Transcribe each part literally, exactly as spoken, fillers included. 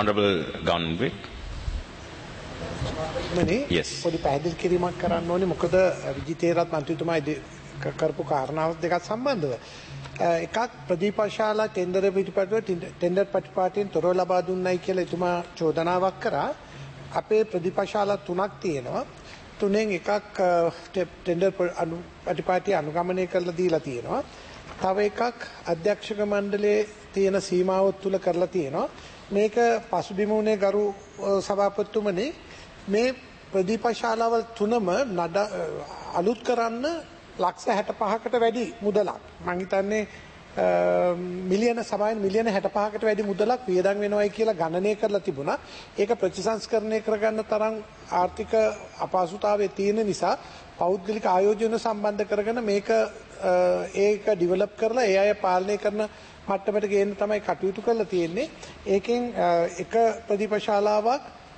Honorable Government Whip. Yes. පොඩි පැහැදිලි කිරීමක් කරන්න ඕනේ මොකද විජිතේරත් මන්ත්‍රීතුමා කරපු කාරණාවත් දෙකත් සම්බන්ධව. එකක් ප්‍රදීපශාලා ටෙන්ඩර් පිටපතට ටෙන්ඩර් ප්‍රතිපාටින් තොරව ලබා දුන්නයි කියලා එතුමා චෝදනාවක් කරා. අපේ ප්‍රදීපශාලා තුනක් තියෙනවා. තුනෙන් එකක් ටෙන්ඩර් ප්‍රතිපාටි අනුගමනය කරලා දීලා තියෙනවා. තව එකක් අධ්‍යක්ෂක මණ්ඩලයේ තියෙන සීමාවත් තුල කරලා තියෙනවා. මේක පසුබිම උනේ ගරු සභාපතිතුමනි මේ ප්‍රදීපශාලාවල් තුනම නඩ අලුත් කරන්න ලක්ෂ හැට පහකට වැඩි මුදලක් මම හිතන්නේ මිලියන සමායන මිලියන හැට පහකට වැඩි මුදලක් වියදම් වෙනවයි කියලා ගණනය කරලා තිබුණා. ඒක ප්‍රතිසංස්කරණය කරගන්න තරම් ආර්ථික අපහසුතාවයේ තියෙන නිසා පෞද්ගලික ආයෝජන සම්බන්ධ කරගෙන මේක ඒක ඩිවෙලොප් කරලා ඒ අය පාලනය කරන මට්ටමට ගේන්න තමයි කටයුතු කරලා තියෙන්නේ. ඒකෙන් එක ප්‍රදීපශාලාවක්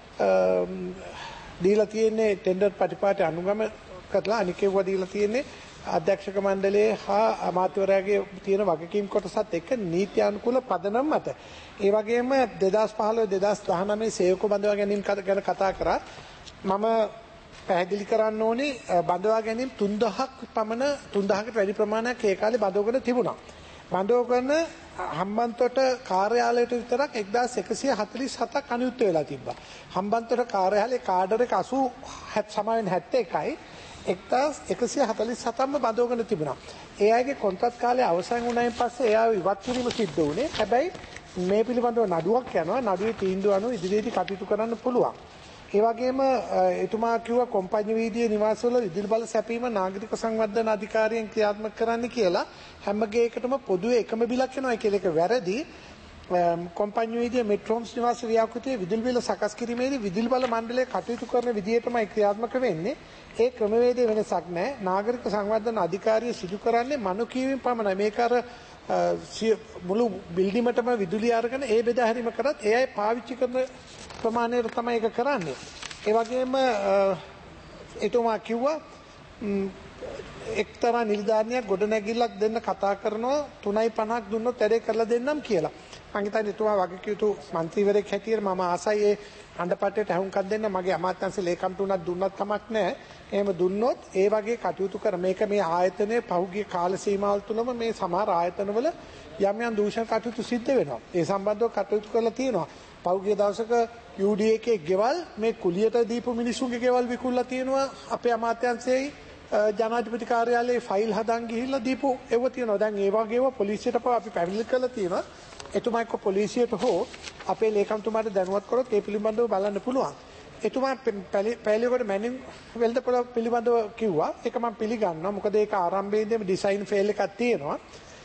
දීලා තියෙන්නේ ටෙන්ඩර් ප්‍රතිපාටි අනුගම කරලා අනිකේව දීලා තියෙන්නේ අධ්‍යක්ෂක මණ්ඩලයේ හා අමාත්‍යවරයාගේ තියෙන වගකීම් කොටසත් එක්ක නීති අනුකූල පදනම මත. ඒ වගේම දෙදාස් පහළොව දෙදාස් දහනවය සේවක බඳවා ගැනීම ගැන කතා කරා. මම පැහැදිලි කරන්න ඕනේ බඳවා ගැනීම තුන්දහක් පමණ තුන්දහකට වැඩි ප්‍රමාණයක් ඒ කාලේ බඳවගෙන තිබුණා. බඳවගෙන හම්බන්තොට කාර්යාලයට විතරක් එක්දාස් එකසිය හතළිස් හතක් අනුයුක්ත වෙලා තිබ්බා. හම්බන්තොට කාර්යාලයේ කාඩර් එක අසූ සමාවෙන් හැත්තෑ එකයි එක්දාස් එකසිය හතළිස් හතක්ම බඳවගෙන තිබුණා. ඒ අයගේ කොන්ත්‍රාත් කාලය අවසන් වුණායින් පස්සේ එයාව ඉවත් කිරීම සිද්ධ වුණේ. හැබැයි මේ පිළිබඳව නඩුවක් යනවා. නඩුවේ තීන්දුව අනුව ඉදිරියේදී කටයුතු කරන්න පුළුවන්. ඒ වගේම එතුමා කිව්වා කොම්පඤ්ඤි වීදියේ නිවාසවල විදුලි බල සැපීම නාගරික සංවර්ධන අධිකාරියෙන් ක්‍රියාත්මක කරන්න කියලා හැම ගේකටම පොදුවේ එකම බිලක් වෙනවා කියලා ඒක වැරදි. කොම්පඤ්ඤි වීදියේ මෙට්‍රොම්ස් නිවාස ව්‍යාපෘතියේ විදුලි බිල සකස් කිරීමේදී විදුලි බල මණ්ඩලය කටයුතු කරන විදිහටමයි ක්‍රියාත්මක වෙන්නේ. ඒ ක්‍රමවේදයේ වෙනසක් නැහැ. නාගරික සංවර්ධන අධිකාරිය සිදු කරන්නේ මනු කියවීම පමණයි. මේක අර මුළු බිල්ඩිමටම විදුලිය අරගෙන ඒ බෙදා හැරීම කරත් ඒ අය පාවිච්චි කරන ප්‍රමාණයට තමයි ඒක කරන්නේ. ඒ වගේම එතුමා කිව්වා එක්තරා නිලධාරියෙක් ගොඩනැගිල්ලක් දෙන්න කතා කරනවා තුනයි පනහක් දුන්නොත් වැඩේ කරලා දෙන්නම් කියලා. මම හිතන්නේ එතුමා වගකීතු മന്ത്രിවරයෙක් හැටියට මම ආසයි ඒ අඬපටේට අහුම්කම් දෙන්න මගේ අමාත්‍යාංශ ලේකම්ට උනත් දුන්නත් කමක් නැහැ. එහෙම දුන්නොත් ඒ වගේ කටයුතු කර මේක මේ ආයතනයේ පහුගිය කාල සීමාවල් තුලම මේ සමහර ආයතනවල යම් යම් දූෂණ කටයුතු සිද්ධ වෙනවා. ඒ සම්බන්ධව කටයුතු කරලා තියෙනවා. පහුගිය දවසක යූ ඩී එකේ ගෙවල් මේ කුලියට දීපු මිනිසුන්ගේ ගෙවල් විකුණලා තියෙනවා. අපේ අමාත්‍යාංශයේ ජනාධිපති කාර්යාලයේ ෆයිල් හදන් ගිහිල්ලා දීපු ඒව තියෙනවා. දැන් ඒ වගේව පොලිසියට පව අපි පැමිණිලි කරලා තියෙනවා. එතුමා එක්ක පොලිසියට හෝ අපේ ලේකම්තුමාට දැනුවත් කරොත් ඒ පිළිබඳව බලන්න පුළුවන්. එතුමා පැලියකට මැනින් වෙල්දපොළ පිළිබඳව කිව්වා. ඒක මම පිළිගන්නවා. මොකද ඒක ආරම්භයේදීම ඩිසයින් ෆේල් එකක් තියෙනවා.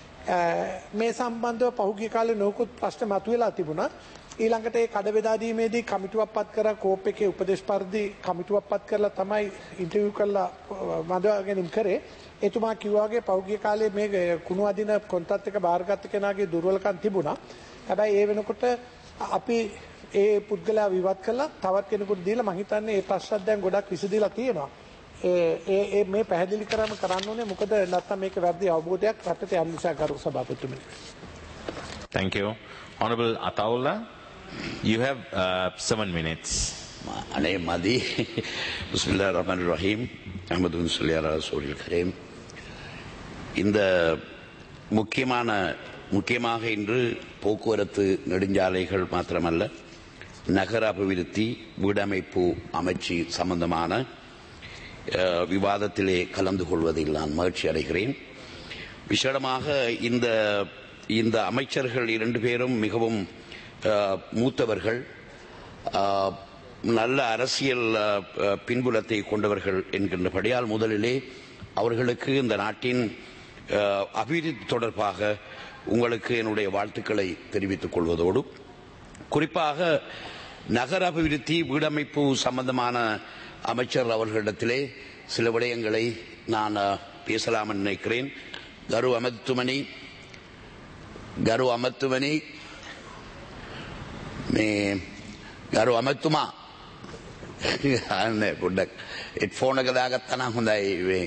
මේ සම්බන්ධව පහුගිය කාලේ නොකුත් ප්‍රශ්න මතුවලා තිබුණා. ඊළඟට ඒ කඩ බෙදා දීමේදී කමිටුවක් පත් කරා කෝප් එකේ උපදේශ පරිදි කමිටුවක් පත් කරලා තමයි ඉන්ටර්විව් කරලා මදවා ගැනීම කරේ. එතුමා කිව්වාගේ පෞද්ගලික කාලේ මේ කුණු අදින කොන්ත්‍රාත් එක බාරගත් කෙනාගේ දුර්වලකම් තිබුණා. හැබැයි ඒ වෙනකොට අපි ඒ පුද්ගලයා විවත් කළා තවත් කෙනෙකුට දීලා මම හිතන්නේ මේ ප්‍රශ්න දැන් ගොඩක් විසඳලා තියෙනවා. ඒ ඒ මේ පැහැදිලි කරාම කරන්න ඕනේ මොකද නැත්තම් මේක වැරදි අවබෝධයක් රටට යන නිසා ගරු සභාපතිතුමනි. Thank you. Honorable Ataullah, you have uh, seven minutes. அனே மதி பிஸ்மில்லா ரஹ்மான் ரஹீம் அஹமது சல்லியா ரசூலில் கரீம். இந்த முக்கியமான முக்கியமாக இன்று போக்குவரத்து நெடுஞ்சாலைகள் மாத்திரமல்ல நகர அபிவிருத்தி வீடமைப்பு அமைச்சு சம்பந்தமான விவாதத்திலே கலந்து கொள்வதில் நான் மகிழ்ச்சி அடைகிறேன். விசேடமாக இந்த இந்த அமைச்சர்கள் இரண்டு பேரும் மிகவும் மூத்தவர்கள், நல்ல அரசியல் பின்புலத்தை கொண்டவர்கள் என்கின்றபடியால் முதலிலே அவர்களுக்கு இந்த நாட்டின் அபிவிருத்தி தொடர்பாக உங்களுக்கு என்னுடைய வாழ்த்துக்களை தெரிவித்துக் கொள்வதோடு குறிப்பாக நகர அபிவிருத்தி வீடமைப்பு சம்பந்தமான அமைச்சர் அவர்களிடத்திலே சில விடயங்களை நான் பேசலாம் நினைக்கிறேன். கரு அமத்துமணி ගරු අමතුමනි මේ ගරු අමතුමා අනේ පොඩ්ඩක් හෙඩ්ෆෝන් එක දාගත්තා නම් හොඳයි.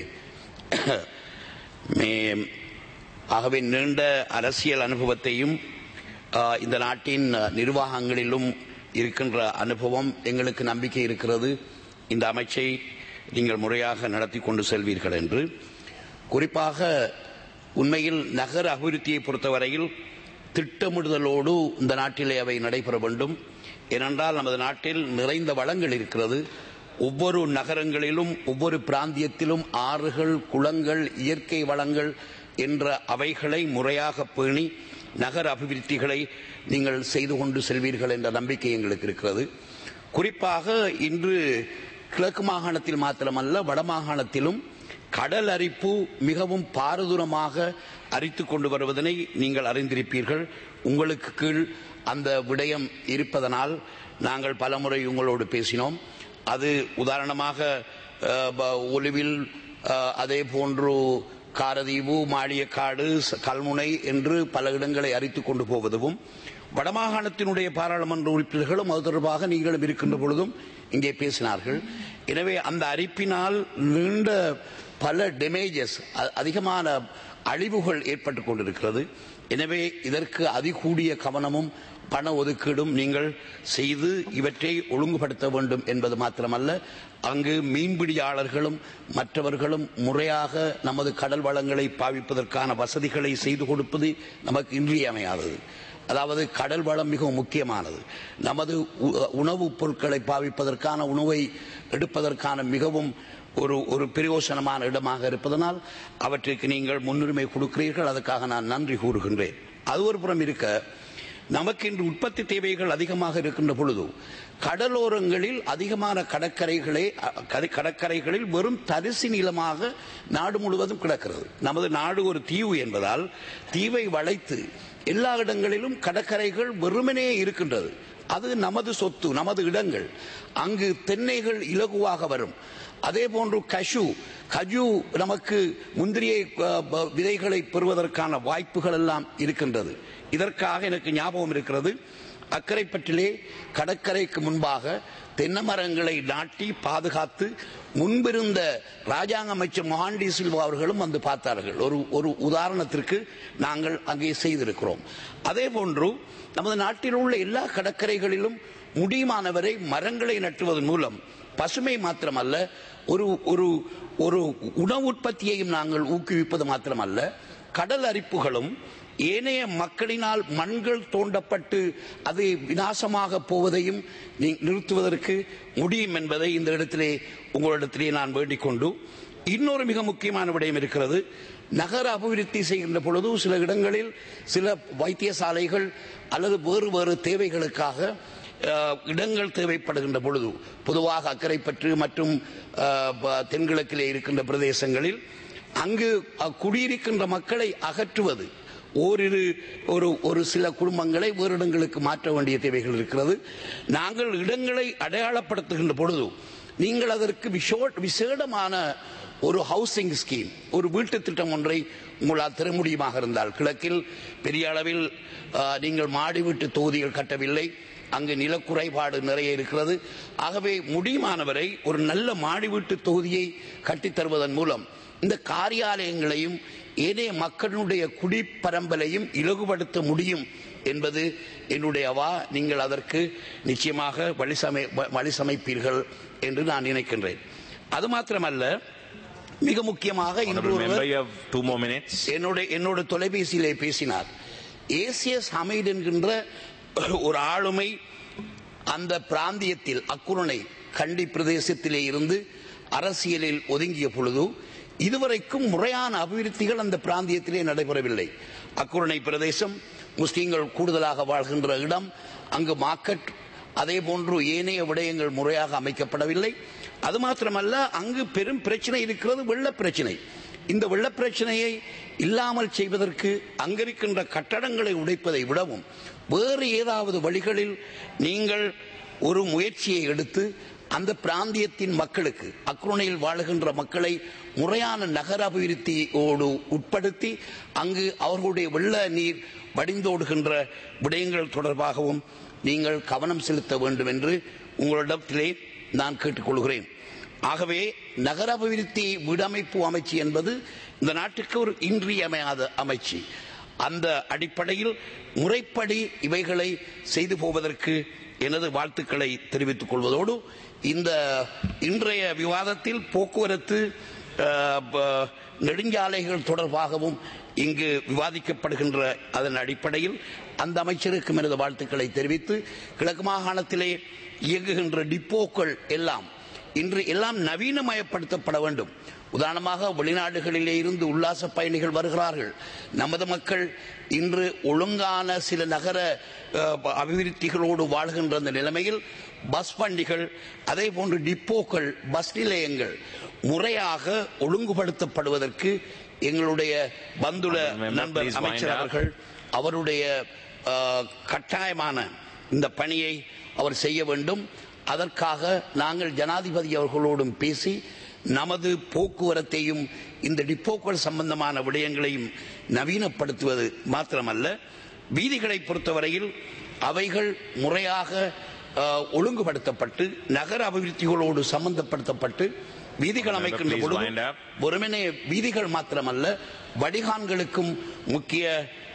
මේ ஆகவே நீண்ட அரசியல் அனுபவத்தையும் இந்த நாட்டின் நிர்வாகங்களிலும் இருக்கின்ற அனுபவம் எங்களுக்கு நம்பிக்கை இருக்கிறது. இந்த அமைச்சை நீங்கள் முறையாக நடத்தி கொண்டு செல்வீர்கள் என்று. குறிப்பாக உண்மையில் நகர அபிவிருத்தியை பொறுத்தவரையில் திட்டமிடுதலோடு இந்த நாட்டிலே அவை நடைபெற வேண்டும். ஏனென்றால் நமது நாட்டில் நிறைந்த வளங்கள் இருக்கிறது. ஒவ்வொரு நகரங்களிலும் ஒவ்வொரு பிராந்தியத்திலும் ஆறுகள், குளங்கள், இயற்கை வளங்கள் என்ற அவைகளை முறையாக பேணி நகர அபிவிருத்திகளை நீங்கள் செய்து கொண்டு செல்வீர்கள் என்ற நம்பிக்கை எங்களுக்கு இருக்கிறது. குறிப்பாக இன்று கிழக்கு மாகாணத்தில் மாத்திரமல்ல, வடமாகாணத்திலும் கடல் அரிப்பு மிகவும் பாரதூரமாக அரித்துக் கொண்டு வருவதனை நீங்கள் அறிந்திருப்பீர்கள். உங்களுக்கு கீழ் அந்த விடயம் இருப்பதனால் நாங்கள் பலமுறை உங்களோடு பேசினோம். அது உதாரணமாக ஒலிவில், அதே போன்று காரதீவு, மாளியக்காடு, கல்முனை என்று பல இடங்களை அரித்துக் கொண்டு போவதும், வடமாகாணத்தினுடைய பாராளுமன்ற உறுப்பினர்களும் அது தொடர்பாக நீங்களும் இருக்கின்ற பொழுதும் இங்கே பேசினார்கள். எனவே அந்த அரிப்பினால் நீண்ட பல டேமேஜஸ், அதிகமான அழிவுகள் ஏற்பட்டுக் கொண்டிருக்கிறது. எனவே இதற்கு அதிகூடிய கவனமும் பண ஒதுக்கீடும் நீங்கள் செய்து இவற்றை ஒழுங்குபடுத்த வேண்டும் என்பது மாத்திரமல்ல, அங்கு மீன்பிடியாளர்களும் மற்றவர்களும் முறையாக நமது கடல் வளங்களை பாவிப்பதற்கான வசதிகளை செய்து கொடுப்பது நமக்கு இன்றியமையாதது. அதாவது கடல் வளம் மிகவும் முக்கியமானது. நமது உணவுப் பொருட்களை பாவிப்பதற்கான, உணவை எடுப்பதற்கான மிகவும் ஒரு ஒரு பிரயோசனமான இடமாக இருப்பதனால் அவற்றுக்கு நீங்கள் முன்னுரிமை கொடுக்கிறீர்கள். அதுக்காக நான் நன்றி கூறுகின்றேன். அது ஒரு புறம் இருக்க, நமக்கு இன்று உற்பத்தி தேவைகள் அதிகமாக இருக்கின்ற பொழுது கடலோரங்களில் அதிகமான கடற்கரைகளே கடற்கரைகளில் வெறும் தரிசு நிலமாக நாடு முழுவதும் கிடக்கிறது. நமது நாடு ஒரு தீவு என்பதால் தீவை வளைத்து எல்லா இடங்களிலும் கடற்கரைகள் வெறுமனே இருக்கின்றது. அது நமது சொத்து, நமது இடங்கள். அங்கு தென்னைகள் இலகுவாக வரும். அதே போன்று கஷு கஜு நமக்கு முந்திரியை விதைகளை பெறுவதற்கான வாய்ப்புகள் எல்லாம் இருக்கின்றது. இதற்காக எனக்கு ஞாபகம் இருக்கிறது, அக்கரைப்பற்றிலே கடற்கரைக்கு முன்பாக தென்னை மரங்களை நாட்டி பாதுகாத்து முன்பிருந்த ராஜாங்க அமைச்சர் மொஹாண்டி சில்வா அவர்களும் வந்து பார்த்தார்கள். ஒரு ஒரு உதாரணத்திற்கு நாங்கள் அங்கே செய்திருக்கிறோம். அதே போன்று நமது நாட்டில் உள்ள எல்லா கடற்கரைகளிலும் முடியுமானவரை மரங்களை நட்டுவதன் மூலம் பசுமை மாத்திரமல்ல, ஒரு ஒரு ஒரு உணவு உற்பத்தியையும் நாங்கள் ஊக்குவிப்பது மாத்திரமல்ல, கடல் அரிப்புகளும் ஏனைய மக்களினால் மண்கள் தோண்டப்பட்டு அது விநாசமாக போவதையும் நிறுத்துவதற்கு முடியும் என்பதை இந்த இடத்திலே உங்களிடத்திலே நான் வேண்டிக் கொண்டு, இன்னொரு மிக முக்கியமான விடயம் இருக்கிறது. நகர அபிவிருத்தி செய்கின்ற பொழுது சில இடங்களில் சில வைத்தியசாலைகள் அல்லது வேறு வேறு தேவைகளுக்காக இடங்கள் தேவைப்படுகின்ற பொழுது, பொதுவாக அக்கரைப்பற்று மற்றும் தென்கிழக்கிலே இருக்கின்ற பிரதேசங்களில் அங்கு குடியிருக்கின்ற மக்களை அகற்றுவது, ஓரிரு ஒரு ஒரு சில குடும்பங்களை வேறு இடங்களுக்கு மாற்ற வேண்டிய தேவைகள் இருக்கிறது. நாங்கள் இடங்களை அடையாளப்படுத்துகின்ற பொழுது நீங்கள் அதற்கு விசேடமான ஒரு ஹவுசிங் ஸ்கீம், ஒரு வீட்டு திட்டம் ஒன்றை உங்களால் தர முடியுமாக இருந்தால், கிழக்கில் பெரிய அளவில் நீங்கள் மாடி வீட்டு தொகுதிகள் கட்டவில்லை, அங்கு நிலக்குறைபாடு நிறைய இருக்கிறது. ஆகவே முடியுமானவரை ஒரு நல்ல மாடி வீட்டு தொகுதியை கட்டித்தருவதன் மூலம் இந்த காரியாலயங்களையும் ஏனைய மக்களுடைய குடிப்பரம்பலையும் இலகுபடுத்த முடியும் என்பது என்னுடைய அவா. நீங்கள் அதற்கு நிச்சயமாக வழிசமை வழிசமைப்பீர்கள் என்று நான் நினைக்கின்றேன். அது மாத்திரமல்ல, மிக முக்கியமாக என்னோட என்னோட தொலைபேசியிலே பேசினார். ஏசியஸ் ஹமீட் என்கின்ற ஒரு ஆளுமை அந்த பிராந்தியத்தில், அக்குரணை கண்டி பிரதேசத்திலே இருந்து அரசியலில் ஒதுங்கிய பொழுது இதுவரைக்கும் முறையான அபிவிருத்திகள் அந்த பிராந்தியத்திலே நடைபெறவில்லை. அக்குரணை பிரதேசம் முஸ்லிம்கள் கூடுதலாக வாழ்கின்ற இடம். அங்கு மார்க்கெட், அதே போன்று ஏனைய விடயங்கள் முறையாக அமைக்கப்படவில்லை. அது மாத்திரமல்ல, அங்கு பெரும் பிரச்சனை இருக்கிறது, வெள்ள பிரச்சனை. இந்த வெள்ள பிரச்சனையை இல்லாமல் செய்வதற்கு அங்கிருக்கின்ற கட்டடங்களை உடைப்பதை விடவும் வேறு ஏதாவது வழிகளில் நீங்கள் ஒரு முயற்சியை எடுத்து அந்த பிராந்தியத்தின் மக்களுக்கு, அக்குரணையில் வாழுகின்ற மக்களை முறையான நகர அபிவிருத்தியோடு உட்படுத்தி அங்கு அவர்களுடைய வெள்ள நீர் வடிந்தோடுகின்ற விடயங்கள் தொடர்பாகவும் நீங்கள் கவனம் செலுத்த வேண்டும் என்று உங்களிடத்திலே நான் கேட்டுக்கொள்கிறேன். ஆகவே நகர அபிவிருத்தி வீடமைப்பு அமைச்சு என்பது இந்த நாட்டுக்கு ஒரு இன்றியமையாத அமைச்சு. அந்த அடிப்படையில் முறைப்படி இவைகளை செய்து போவதற்கு எனது வாழ்த்துக்களை தெரிவித்துக் கொள்வதோடு இந்த இன்றைய விவாதத்தில் போக்குவரத்து நெடுஞ்சாலைகள் தொடர்பாகவும் இங்கு விவாதிக்கப்படுகின்ற அதன் அடிப்படையில் அந்த அமைச்சருக்கு எனது வாழ்த்துக்களை தெரிவித்து கிழக்கு மாகாணத்திலே இயங்குகின்ற டிப்போக்கள் எல்லாம் இன்று எல்லாம் நவீனமயப்படுத்தப்பட வேண்டும். உதாரணமாக வெளிநாடுகளிலே இருந்து உல்லாச பயணிகள் வருகிறார்கள். நமது மக்கள் இன்று ஒழுங்கான சில நகர அபிவிருத்திகளோடு வாழ்கின்ற அந்த நிலைமையில் பஸ் வண்டிகள் அதே போன்று டிப்போக்கள் பஸ் நிலையங்கள் முறையாக ஒழுங்குபடுத்தப்படுவதற்கு எங்களுடைய பந்துல நண்பர் அமைச்சர் அவர்கள் அவருடைய கட்டாயமான இந்த பணியை அவர் செய்ய வேண்டும். அதற்காக நாங்கள் ஜனாதிபதி அவர்களோடும் பேசி நமது போக்குவரத்தையும் இந்த டிப்போக்கள் சம்பந்தமான விடயங்களையும் நவீனப்படுத்துவது மாத்திரமல்ல, வீதிகளை பொறுத்தவரையில் அவைகள் முறையாக ஒழுங்குபடுத்தப்பட்டு நகர அபிவிருத்திகளோடு சம்பந்தப்படுத்தப்பட்டு வீதிகள் அமைக்கின்ற பொழுது வெறுமனே வீதிகள் மாத்திரமல்ல வடிகான்களுக்கும் முக்கிய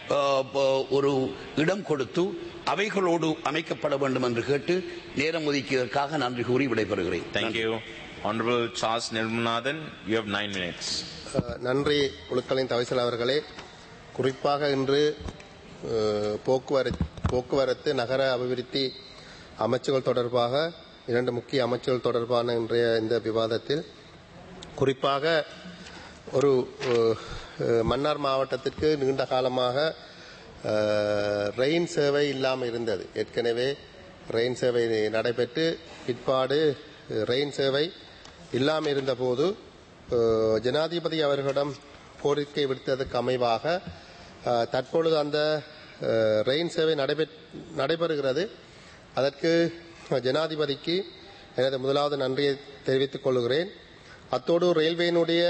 ஒரு இடம் கொடுத்து அவைகளோடு அமைக்கப்பட வேண்டும் என்று கேட்டு நேரம் ஒதுக்கியதற்காக நன்றி கூறி விடைபெறுகிறேன். Thank you. Honorable Charles Nirmanathan, you have nine minutes. நன்றி குழுக்களின் தவிசல் அவர்களே. குறிப்பாக இன்று போக்குவரத்து போக்குவரத்து நகர அபிவிருத்தி அமைச்சுகள் தொடர்பாக இரண்டு முக்கிய அமைச்சுகள் தொடர்பான இன்றைய இந்த விவாதத்தில் குறிப்பாக ஒரு மன்னார் மாவட்டத்திற்கு நீண்ட காலமாக ரெயின் சேவை இல்லாமல் இருந்தது. ஏற்கனவே ரெயின் சேவை நடைபெற்று பிற்பாடு ரெயின் சேவை இல்லாமல் இருந்தபோது ஜனாதிபதி அவர்களிடம் கோரிக்கை விடுத்ததற்கு அமைவாக தற்பொழுது அந்த ரெயின் சேவை நடைபெறுகிறது. அதற்கு ஜனாதிபதிக்கு எனது முதலாவது நன்றியை தெரிவித்துக் கொள்கிறேன். அத்தோடு ரயில்வேயினுடைய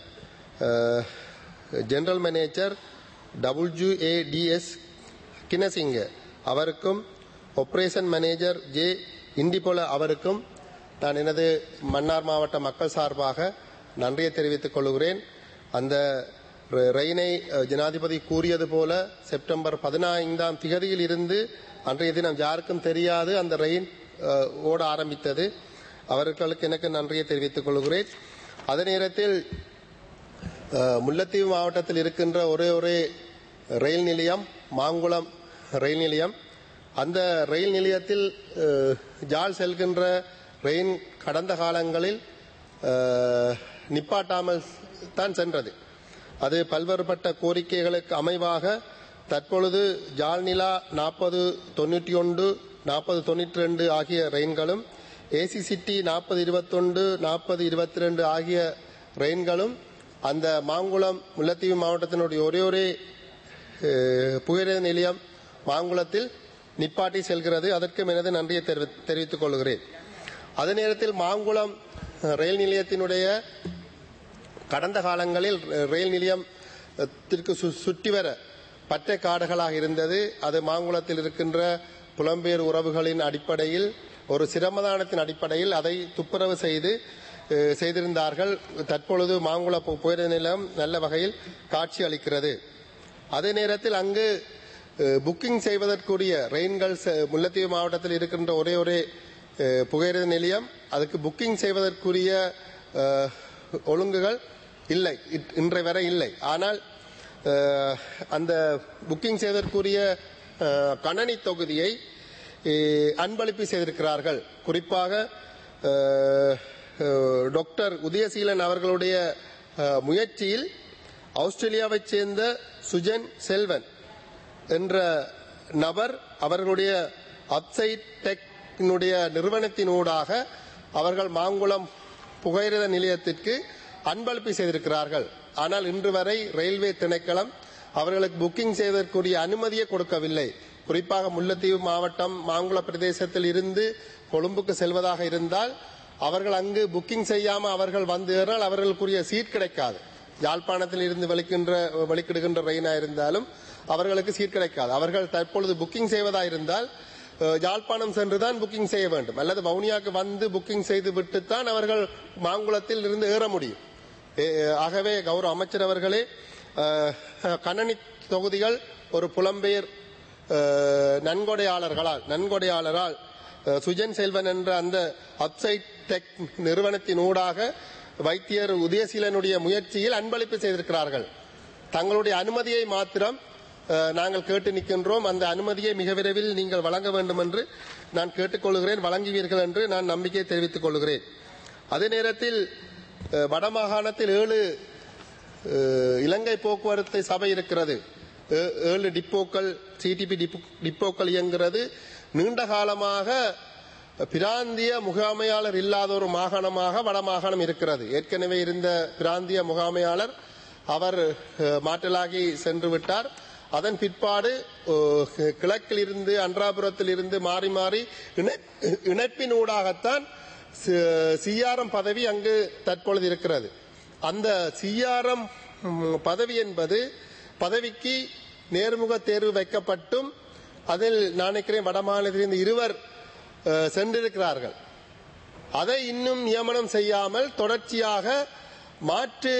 general manager W A D S Ginasinghe அவருக்கும் ஆபரேஷன் மேனேஜர் ஜே இண்டிபோல அவருக்கும் நான் எனது மன்னார் மாவட்ட மக்கள் சார்பாக நன்றியை தெரிவித்துக் கொள்கிறேன். அந்த ரெயினை ஜனாதிபதி கூறியது போல செப்டம்பர் பதினைந்தாம் திகதியில் இருந்து அன்றைய தினம் யாருக்கும் தெரியாது அந்த ரெயின் ஓட ஆரம்பித்தது. அவர்களுக்கு எனக்கு நன்றியை தெரிவித்துக் கொள்கிறேன். அதே நேரத்தில் முல்லைத்தீவு மாவட்டத்தில் இருக்கின்ற ஒரே ஒரே ரயில் நிலையம் மாங்குளம் ரயில் நிலையம். அந்த ரயில் நிலையத்தில் ஜாழ் செல்கின்ற ரெயின் கடந்த காலங்களில் நிப்பாட்டாமல் தான் சென்றது. அது பல்வேறுபட்ட கோரிக்கைகளுக்கு அமைவாக தற்பொழுது ஜாழ்நிலா நாற்பது தொன்னூற்றி ஒன்று நாற்பது தொன்னூற்றி ரெண்டு ஆகிய ரெயின்களும் ஏசி சிட்டி நாற்பது இருபத்தொன்று நாற்பது இருபத்தி ரெண்டு ஆகிய ரெயின்களும் அந்த மாங்குளம் முல்லைத்தீவு மாவட்டத்தினுடைய ஒரே ஒரே புகையிரத நிலையம் மாங்குளத்தில் நிப்பாட்டி செல்கிறது. அதற்கு எனது நன்றியை தெரிவித்துக் கொள்கிறேன். அதே நேரத்தில் மாங்குளம் ரயில் நிலையத்தினுடைய கடந்த காலங்களில் ரயில் நிலையத்திற்கு சுற்றி வர பற்றை காடுகளாக இருந்தது. அது மாங்குளத்தில் இருக்கின்ற புலம்பெயர் உறவுகளின் அடிப்படையில் ஒரு சிரமதானத்தின் அடிப்படையில் அதை துப்புரவு செய்து செய்திருந்தார்கள். தற்பொழுது மாங்குள புகையிரத நிலையம் நல்ல வகையில் காட்சி அளிக்கிறது. அதே நேரத்தில் அங்கு புக்கிங் செய்வதற்குரிய ரெயின்கள் முல்லைத்தீவு மாவட்டத்தில் இருக்கின்ற ஒரே ஒரே புகையிரத நிலையம். அதுக்கு புக்கிங் செய்வதற்குரிய ஒழுங்குகள் இல்லை, இன்றைய வரை இல்லை. ஆனால் அந்த புக்கிங் செய்வதற்குரிய கணனி தொகுதியை அன்பளிப்பு செய்திருக்கிறார்கள். குறிப்பாக டாக்டர் உதயசீலன் அவர்களுடைய முயற்சியில் ஆஸ்திரேலியாவைச் சேர்ந்த சுஜன் செல்வன் என்ற நபர் அவர்களுடைய அப்சைட் டெக்னுடைய நிறுவனத்தினூடாக அவர்கள் மாங்குளம் புகையிரத நிலையத்திற்கு அன்பளிப்பு செய்திருக்கிறார்கள். ஆனால் இன்று வரை ரயில்வே திணைக்களம் அவர்களுக்கு புக்கிங் செய்வதற்குரிய அனுமதியை கொடுக்கவில்லை. குறிப்பாக முல்லைத்தீவு மாவட்டம் மாங்குள பிரதேசத்தில் இருந்து கொழும்புக்கு செல்வதாக இருந்தால் அவர்கள் அங்கு புக்கிங் செய்யாமல் அவர்கள் வந்தால் அவர்களுக்குரிய சீட் கிடைக்காது. யாழ்ப்பாணத்தில் இருந்து வெளிக்கின்ற வெளிக்கிடுகின்ற ரெயினா இருந்தாலும் அவர்களுக்கு சீட் கிடைக்காது. அவர்கள் தற்பொழுது புக்கிங் செய்வதாக இருந்தால் யாழ்ப்பாணம் சென்றுதான் புக்கிங் செய்ய வேண்டும், அல்லது வவுனியாவுக்கு வந்து புக்கிங் செய்து விட்டுத்தான் அவர்கள் மாங்குளத்தில் இருந்து ஏற முடியும். ஆகவே கௌரவ அமைச்சர் அவர்களே, கணனி தொகுதிகள் ஒரு புலம்பெயர் நன்கொடையாளர்களால் நன்கொடையாளரால் சுஜன் செல்வன் என்ற அந்த அப்சைட் டெக் நிறுவனத்தின் ஊடாக வைத்தியர் உதயசீலனுடைய முயற்சியில் அன்பளிப்பு செய்திருக்கிறார்கள். தங்களுடைய அனுமதியை மாத்திரம் நாங்கள் கேட்டு நிற்கின்றோம். அந்த அனுமதியை மிக விரைவில் நீங்கள் வழங்க வேண்டும் என்று நான் கேட்டுக்கொள்கிறேன். வழங்குவீர்கள் என்று நான் நம்பிக்கை தெரிவித்துக் கொள்கிறேன். அதே நேரத்தில் வடமாகாணத்தில் ஏழு இலங்கை போக்குவரத்து சபை இருக்கிறது. ஏழு டிப்போக்கள் சிடிபி டிப்போக்கள் இயங்குகிறது. நீண்ட காலமாக பிராந்திய முகாமையாளர் இல்லாத ஒரு மாகாணமாக வடமாகாணம் இருக்கிறது. ஏற்கனவே இருந்த பிராந்திய முகாமையாளர் அவர் மாற்றலாகி சென்று விட்டார். அதன் பிற்பாடு கிழக்கில் இருந்து அன்றாபுரத்தில் இருந்து மாறி மாறி இணைப்பின் ஊடாகத்தான் சிஆர்எம் பதவி அங்கு தற்பொழுது இருக்கிறது. அந்த சிஆர்எம் பதவி என்பது பதவிக்கு நேர்முக தேர்வு வைக்கப்பட்டும் அதில் நினைக்கிறேன் வடமாநிலத்திலிருந்து இருவர் சென்றிருக்கிறார்கள். அதை இன்னும் நியமனம் செய்யாமல் தொடர்ச்சியாக மாற்று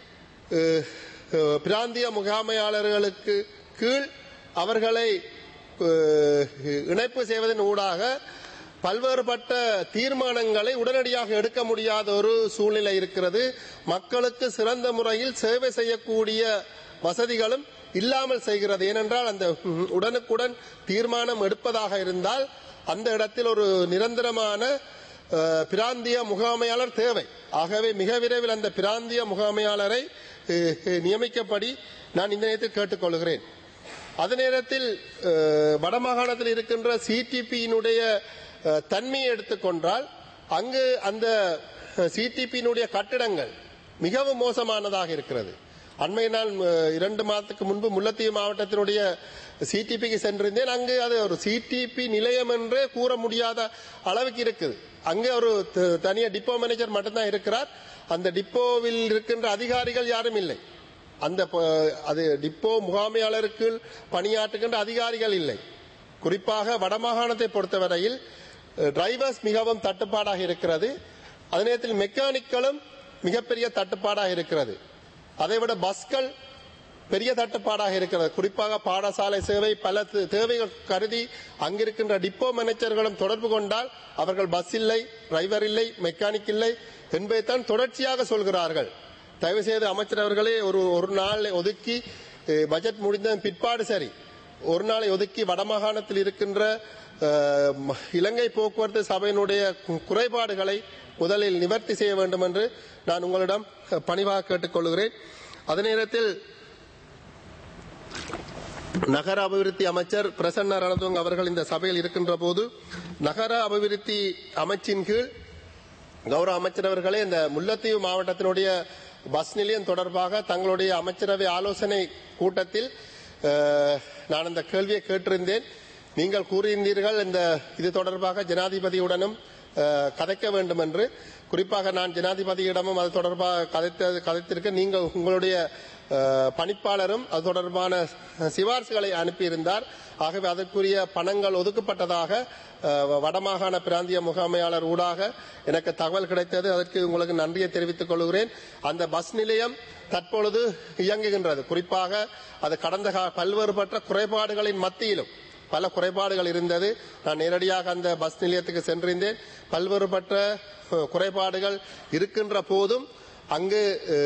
பிராந்திய முகாமையாளர்களுக்கு கீழ் அவர்களை இணைப்பு செய்வதன் ஊடாக பல்வேறுபட்ட தீர்மானங்களை உடனடியாக எடுக்க முடியாத ஒரு சூழ்நிலை இருக்கிறது. மக்களுக்கு சிறந்த முறையில் சேவை செய்யக்கூடிய வசதிகளும் இல்லாமல் செய்கிறது. ஏனென்றால் அந்த உடனுக்குடன் தீர்மானம் எடுப்பதாக இருந்தால் அந்த இடத்தில் ஒரு நிரந்தரமான பிராந்திய முகாமையாளர் தேவை. ஆகவே மிக விரைவில் அந்த பிராந்திய முகாமையாளரை நியமிக்கப்படி நான் இந்த நேரத்தில் கேட்டுக்கொள்கிறேன். அதே நேரத்தில் வடமாகாணத்தில் இருக்கின்ற சிடிபியினுடைய தன்மையை எடுத்துக்கொண்டால் அங்கு அந்த சிடிபியினுடைய கட்டிடங்கள் மிகவும் மோசமானதாக இருக்கிறது. அண்மை நாள் இரண்டு மாதத்துக்கு முன்பு முல்லைத்தீவு மாவட்டத்தினுடைய சிடிபிக்கு சென்றிருந்தேன். அங்கு அது ஒரு சிடிபி நிலையம் என்றே கூற முடியாத அளவுக்கு இருக்குது. அங்கே ஒரு தனியா டிப்போ மேனேஜர் மட்டும்தான் இருக்கிறார். அந்த டிப்போவில் இருக்கின்ற அதிகாரிகள் யாரும் இல்லை. அந்த அது டிப்போ முகாமையாளருக்கு பணியாற்றுகின்ற அதிகாரிகள் இல்லை. குறிப்பாக வடமாகாணத்தை பொறுத்தவரையில் டிரைவர்ஸ் மிகவும் தட்டுப்பாடாக இருக்கிறது. அதே நேரத்தில் மெக்கானிக்களும் மிகப்பெரிய தட்டுப்பாடாக இருக்கிறது. அதைவிட பஸ்கள் பெரிய தட்டுப்பாடாக இருக்கிறது. குறிப்பாக பாடசாலை சேவை பல தேவைகள் கருதி அங்கிருக்கின்ற டிப்போ மேனேஜர்களும் தொடர்பு கொண்டால் அவர்கள் பஸ் இல்லை, டிரைவர் இல்லை, மெக்கானிக் இல்லை என்பதைத்தான் தொடர்ச்சியாக சொல்கிறார்கள். தயவு செய்து அமைச்சர் அவர்களே ஒரு ஒரு நாள் ஒதுக்கி பட்ஜெட் முடிந்த பிற்பாடு சரி ஒரு நாளை ஒதுக்கி வடமாகாணத்தில் இருக்கின்ற இலங்கை போக்குவரத்து சபையினுடைய குறைபாடுகளை முதலில் நிவர்த்தி செய்ய வேண்டும் என்று நான் உங்களிடம் பணிவாக கேட்டுக்கொள்கிறேன். அதே நேரத்தில் நகர அபிவிருத்தி அமைச்சர் பிரசன்ன ரணதுங்க அவர்கள் இந்த சபையில் இருக்கின்ற போது நகர அபிவிருத்தி அமைச்சின் கீழ் கௌரவ அமைச்சர் அவர்களே இந்த முல்லைத்தீவு மாவட்டத்தினுடைய பஸ் நிலையம் தொடர்பாக தங்களுடைய அமைச்சரவை ஆலோசனை கூட்டத்தில் நான் அந்த கேள்வியை கேட்டிருந்தேன். நீங்கள் கூறியிருந்தீர்கள் இந்த இது தொடர்பாக ஜனாதிபதியுடனும் கதைக்க வேண்டும் என்று. குறிப்பாக நான் ஜனாதிபதியிடமும் அது தொடர்பாக கதைத்த கதைத்திருக்க நீங்கள் உங்களுடைய பணிப்பாளரும் அது தொடர்பான சிபார்சுகளை அனுப்பியிருந்தார். ஆகவே அதற்குரிய பணங்கள் ஒதுக்கப்பட்டதாக வடமாகாண பிராந்திய முகாமையாளர் ஊடாக எனக்கு தகவல் கிடைத்தது. அதற்கு உங்களுக்கு நன்றியை தெரிவித்துக் கொள்கிறேன். அந்த பஸ் நிலையம் தற்பொழுது இயங்குகின்றது. குறிப்பாக அது கடந்த பல்வேறுபட்ட குறைபாடுகளின் மத்தியிலும் பல குறைபாடுகள் இருந்தது. நான் நேரடியாக அந்த பஸ் நிலையத்துக்கு சென்றிருந்தேன். பல்வேறுபட்ட குறைபாடுகள் இருக்கின்ற போதும் அங்கு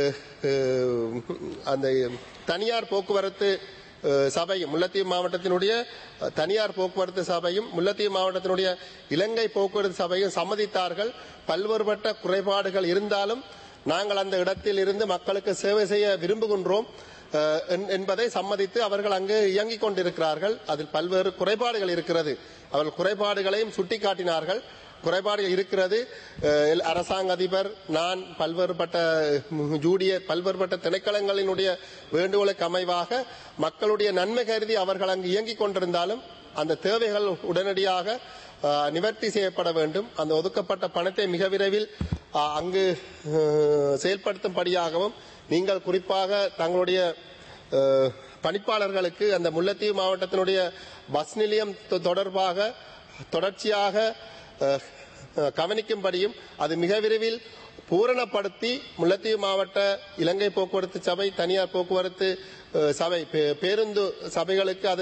அந்த தனியார் போக்குவரத்து சபையும் முல்லைத்தீவு மாவட்டத்தினுடைய தனியார் போக்குவரத்து சபையும் முல்லைத்தீவு மாவட்டத்தினுடைய இலங்கை போக்குவரத்து சபையும் சம்மதித்தார்கள். பல்வேறுபட்ட குறைபாடுகள் இருந்தாலும் நாங்கள் அந்த இடத்தில் இருந்து மக்களுக்கு சேவை செய்ய விரும்புகின்றோம் என்பதை சம்மதித்து அவர்கள் அங்கு இயங்கிக் கொண்டிருக்கிறார்கள். அதில் பல்வேறு குறைபாடுகள் இருக்கிறது. அவர்கள் குறைபாடுகளையும் சுட்டிக்காட்டினார்கள். குறைபாடுகள் இருக்கிறது. அரசாங்க அதிபர் நான் பல்வேறுபட்ட ஜூடியர் பல்வேறுபட்ட திணைக்களங்களினுடைய வேண்டுகோளுக்கு அமைவாக மக்களுடைய நன்மை கருதி அவர்கள் அங்கு இயங்கிக் கொண்டிருந்தாலும் அந்த தேவைகள் உடனடியாக நிவர்த்தி செய்யப்பட வேண்டும். அந்த ஒதுக்கப்பட்ட பணத்தை மிக விரைவில் அங்கு செயல்படுத்தும்படியாகவும் நீங்கள் குறிப்பாக தங்களுடைய பணிப்பாளர்களுக்கு அந்த முல்லைத்தீவு மாவட்டத்தினுடைய பஸ் நிலையம் தொடர்பாக தொடர்ச்சியாக கவனிக்கும்படியும் அது மிக விரைவில் பூரணப்படுத்தி முல்லைத்தீவு மாவட்ட இலங்கை போக்குவரத்து சபை தனியார் போக்குவரத்து சபை பேருந்து சபைகளுக்கு அது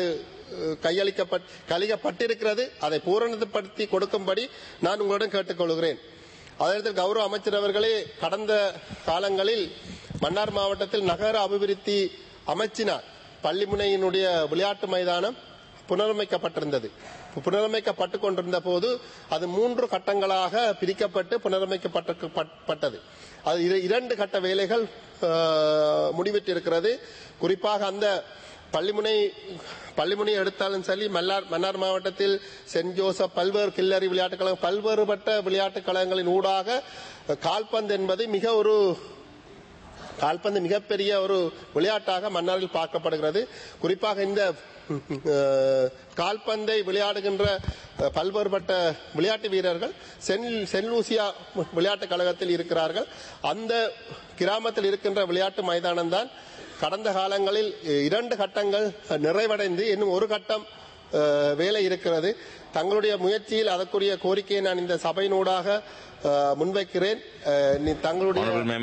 கையளிக்கப்பட் கையளிக்கப்பட்டிருக்கிறது. அதை பூரணப்படுத்தி கொடுக்கும்படி நான் உங்களிடம் கேட்டுக்கொள்கிறேன். அதே கௌரவ அமைச்சர் அவர்களே, கடந்த காலங்களில் மன்னார் மாவட்டத்தில் நகர அபிவிருத்தி அமைச்சினார் பள்ளிமுனையினுடைய விளையாட்டு மைதானம் புனரமைக்கப்பட்டிருந்தது. புனரமைக்கப்பட்டு கொண்டிருந்த போது அது மூன்று கட்டங்களாக பிரிக்கப்பட்டு புனரமைக்கப்பட்டது. அது இரண்டு கட்ட வேலைகள் முடிவிட்டிருக்கிறது. குறிப்பாக அந்த பள்ளிமுனை பள்ளிமுனை எடுத்தாலும் சரி, மன்னார் மன்னார் மாவட்டத்தில் சென்ட் ஜோசப் பல்வேறு கில்லரி விளையாட்டுக் கழகம் பல்வேறுபட்ட விளையாட்டுக் கழகங்களின் ஊடாக கால்பந்து என்பது மிக ஒரு கால்பந்து மிகப்பெரிய ஒரு விளையாட்டாக மன்னாரில் பார்க்கப்படுகிறது. குறிப்பாக இந்த கால்பந்தை விளையாடுகின்ற பல்வேறுபட்ட விளையாட்டு வீரர்கள் சென்ட் லூசியா விளையாட்டுக் கழகத்தில் இருக்கிறார்கள். அந்த கிராமத்தில் இருக்கின்ற விளையாட்டு மைதானம் தான் கடந்த காலங்களில் இரண்டு கட்டங்கள் நிறைவடைந்து இன்னும் ஒரு கட்டம் வேலை இருக்கிறது. தங்களுடைய முயற்சியில் அதற்குரிய கோரிக்கையை நான் இந்த சபையினூடாக முன்வைக்கிறேன். தங்களுடைய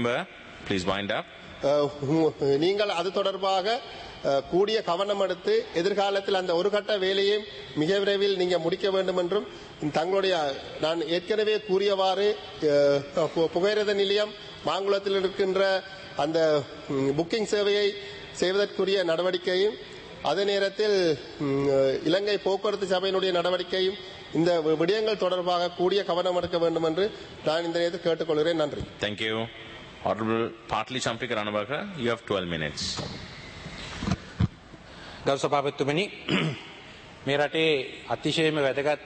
நீங்கள் அது தொடர்பாக கூடிய கவனம் எடுத்து எதிர்காலத்தில் அந்த ஒரு கட்ட வேலையை மிக விரைவில் நீங்க முடிக்க வேண்டும் என்றும் தங்களுடைய நான் ஏற்கனவே கூறியவாறு புகையிரத நிலையம் மாங்குளத்தில் இருக்கின்ற அந்த புக்கிங் சேவையை செய்வதற்குரிய நடவடிக்கையும் அதே நேரத்தில் இலங்கை போக்குவரத்து சபையினுடைய நடவடிக்கையும் இந்த விடயங்கள் தொடர்பாக கூடிய கவனம் எடுக்க வேண்டும் என்று நான் இந்த நேரத்தில் கேட்டுக்கொள்கிறேன். நன்றி. Thank you. Honorable Partly Champika Ranabaka, you have twelve minutes. ගරු සභාපතිතුමනි, මේ රටේ අතිශයම වැදගත්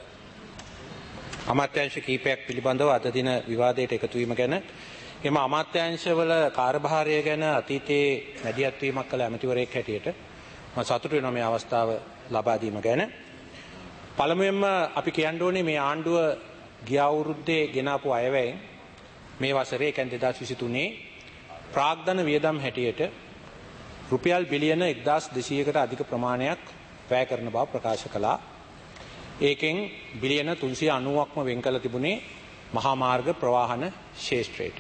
අමාත්‍යාංශ කීපයක් පිළිබඳව අද දින විවාදයට එකතු වීම ගැන, එම අමාත්‍යාංශවල කාර්යභාරය ගැන අතීතයේ මැදිහත් වීමක් කළ ඇමතිවරයෙක් හැටියට මම සතුටු වෙනවා මේ අවස්ථාව ලබා දීම ගැන. පළමුවෙන්ම අපි කියන්න ඕනේ මේ ආණ්ඩුව ගිය අවුරුද්දේ ගෙනාපු අයවැයෙන් මේ වසරේ කියන්නේ දෙදාස් විසිතුනේ ප්‍රාග්ධන වියදම් හැටියට රුපියල් බිලියන එක්දාස් දෙසීයකට අධික ප්‍රමාණයක් වැය කරන බව ප්‍රකාශ කළා. ඒකෙන් බිලියන තුන්සිය අනූවක්ම වෙන් කළ තිබුණේ මහා මාර්ග ප්‍රවාහන ශේෂ්ත්‍රයට.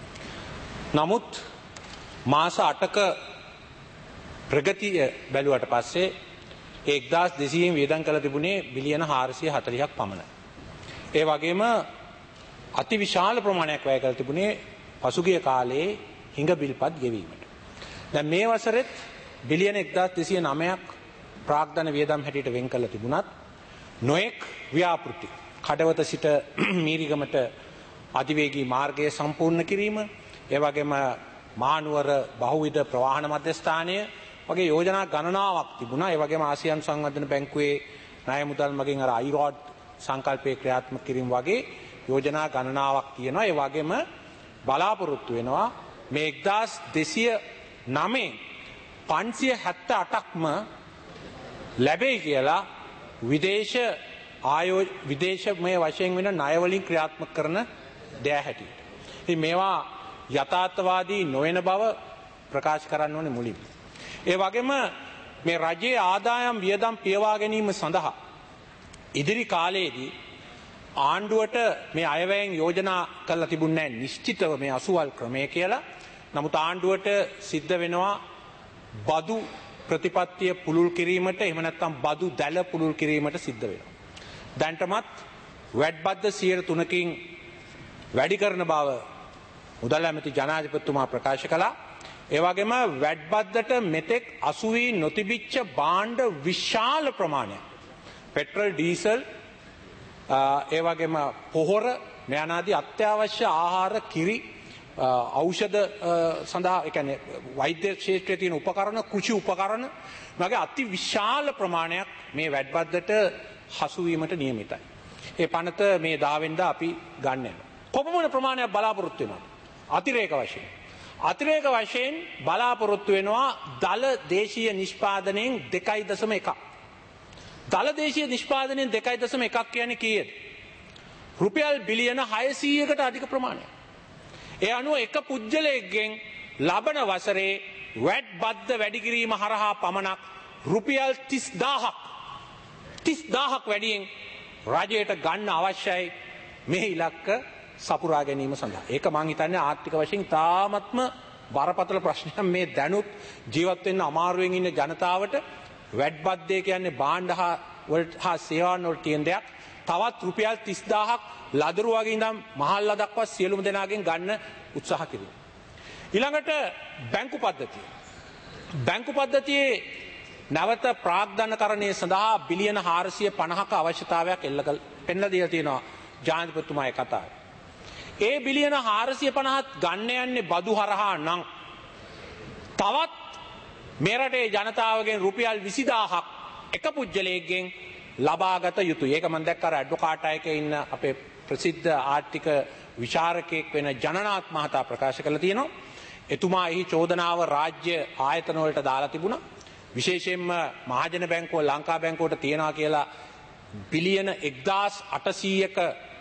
නමුත් මාස අටක ප්‍රගතිය බැලුවට පස්සේ එක්දාස් දෙසීයෙන් වියදම් කළ තිබුණේ බිලියන හාරසිය හතළිහක් පමණයි. ඒ වගේම අතිවිශාල ප්‍රමාණයක් වැය කළ තිබුණේ පසුගිය කාලයේ හිඟ බිල්පත් ගෙවීමට. දැන් මේ වසරෙත් බිලියන එක්දාස් දෙසීය නවයක් ප්‍රාග්ධන වියදම් හැටියට වෙන් කළ තිබුණත් නොඑක් ව්‍යාපෘති කඩවත සිට මීරිගමට අධිවේගී මාර්ගය සම්පූර්ණ කිරීම, ඒ වගේම මානුවර බහුවිධ ප්‍රවාහන මධ්‍යස්ථානය වගේ යෝජනා ගණනාවක් තිබුණා. ඒ වගේම ආසියානු සංවර්ධන බැංකුවේ ණය මුදල් මගින් අර අයිරොඩ් සංකල්පයේ ක්‍රියාත්මක කිරීම වගේ යෝජනා ගණනාවක් තියෙනවා. ඒ වගේම බලාපොරොත්තු වෙනවා මේ එක්දාස් දෙසීය නවයෙන් පන්සිය හැත්ත අටක්ම ලැබෙයි කියලා විදේශ ආයෝ විදේශමය වශයෙන් වෙන ණය වලින් ක්‍රියාත්මක කරන දෑ හැටියට. ඉතින් මේවා යථාර්ථවාදී නොවන බව ප්‍රකාශ කරන්න ඕනේ මුලින්ම. ඒ වගේම මේ රජයේ ආදායම් වියදම් පියවා ගැනීම සඳහා ඉදිරි කාලයේදී ආණ්ඩුවට මේ අයවැයෙන් යෝජනා කරලා තිබුණේ නැහැ නිශ්චිතව මේ අසුවල් ක්‍රමය කියලා. නමුත් ආණ්ඩුවට සිද්ධ වෙනවා බදු ප්‍රතිපත්තිය පුළුල් කිරීමට, එහෙම නැත්නම් බදු දැල පුළුල් කිරීමට සිද්ධ වෙනවා. දැන්ටමත් වැඩ් බද්ද සියයට තුනකින් වැඩි කරන බව මුදල් ඇමති ජනාධිපතිතුමා ප්‍රකාශ කළා. ඒ වගේම වැඩ් බද්දට මෙතෙක් අසු වී නොතිබිච්ච භාණ්ඩ විශාල ප්‍රමාණයක් පෙට්‍රල්, ඩීසල්, ඒ වගේම පොහොර, මෙයානාදී අත්‍යවශ්‍ය ආහාර, කිරි, ඖෂධ සඳහා ඒ කියන්නේ වෛද්‍ය ක්ෂේත්‍රයේ තියෙන උපකරණ, කෘෂි උපකරණ වගේ අති විශාල ප්‍රමාණයක් මේ වැඩ් බද්දට හසු වීමට නියමිතයි. ඒ පනත මේ දහ වෙනිදා අපි ගන්න යනවා. කොපමණ ප්‍රමාණයක් බලාපොරොත්තු වෙනවද? අතිරේක වශයෙන්. අතිරේක වශයෙන් බලාපොරොත්තු වෙනවා දල දේශීය නිෂ්පාදනයෙන් දෙකයි දශම එකක්. දල දේශීය නිෂ්පාදනයෙන් දෙකයි දශම එකක් කියන්නේ කීයද? රුපියල් බිලියන හයසීයකට අධික ප්‍රමාණයක්. ඒ අනුව එක පුජ්‍යලයකින් ලබන වසරේ වැඩ් බද්ද වැඩි කිරීම හරහා පමණක් රුපියල් තිස් දාහක් තිස් දාහක් වැඩියෙන් රජයට ගන්න අවශ්‍යයි මේ ඉලක්ක සපුරා ගැනීම සඳහා. ඒක මං හිතන්නේ ආර්ථික වශයෙන් තාමත්ම බරපතල ප්‍රශ්නයක්. මේ දැනුත් ජීවත් වෙන්න අමාරුවෙන් ඉන්න ජනතාවට වැඩ් බද්දේ කියන්නේ භාණ්ඩ හා වලට හා සේවාවන් වලට තියෙන දෙයක්. තවත් රුපියල් තිස් දාහක් ලදරු වගේ ඉඳන් මහල්ලා දක්වා සියලුම දෙනාගෙන් ගන්න උත්සාහ කිරීම. ඊළඟට බැංකු පද්ධතිය. බැංකු පද්ධතියේ නැවත ප්‍රාග්ධනකරණය සඳහා බිලියන හාරසිය පනහක අවශ්‍යතාවයක් එල්ල කළ පෙන්ලා දීලා තියෙනවා ජනාධිපතිතුමාගේ කතාවේ. ඒ බිලියන හාරසිය පනහත් ගන්න යන්නේ බදු හරහා නම් තවත් මේ රටේ ජනතාවගෙන් රුපියල් විසිදාහක් එක පුජ්‍යලයකින් ලබාගත යුතුයි. ඒක මම දැක්ක අර ඇඩ්වොකාට් එකේ ඉන්න අපේ ප්‍රසිද්ධ ආර්ථික විචාරකයෙක් වෙන ජනනාත් මහතා ප්‍රකාශ කළා තියෙනවා. එතුමා එහි චෝදනාව රාජ්‍ය ආයතන වලට දාලා තිබුණා. විශේෂයෙන්ම මහජන බැංකුව ලංකා බැංකුවට තියනවා කියලා බිලියන එක්දාස් අටසීයක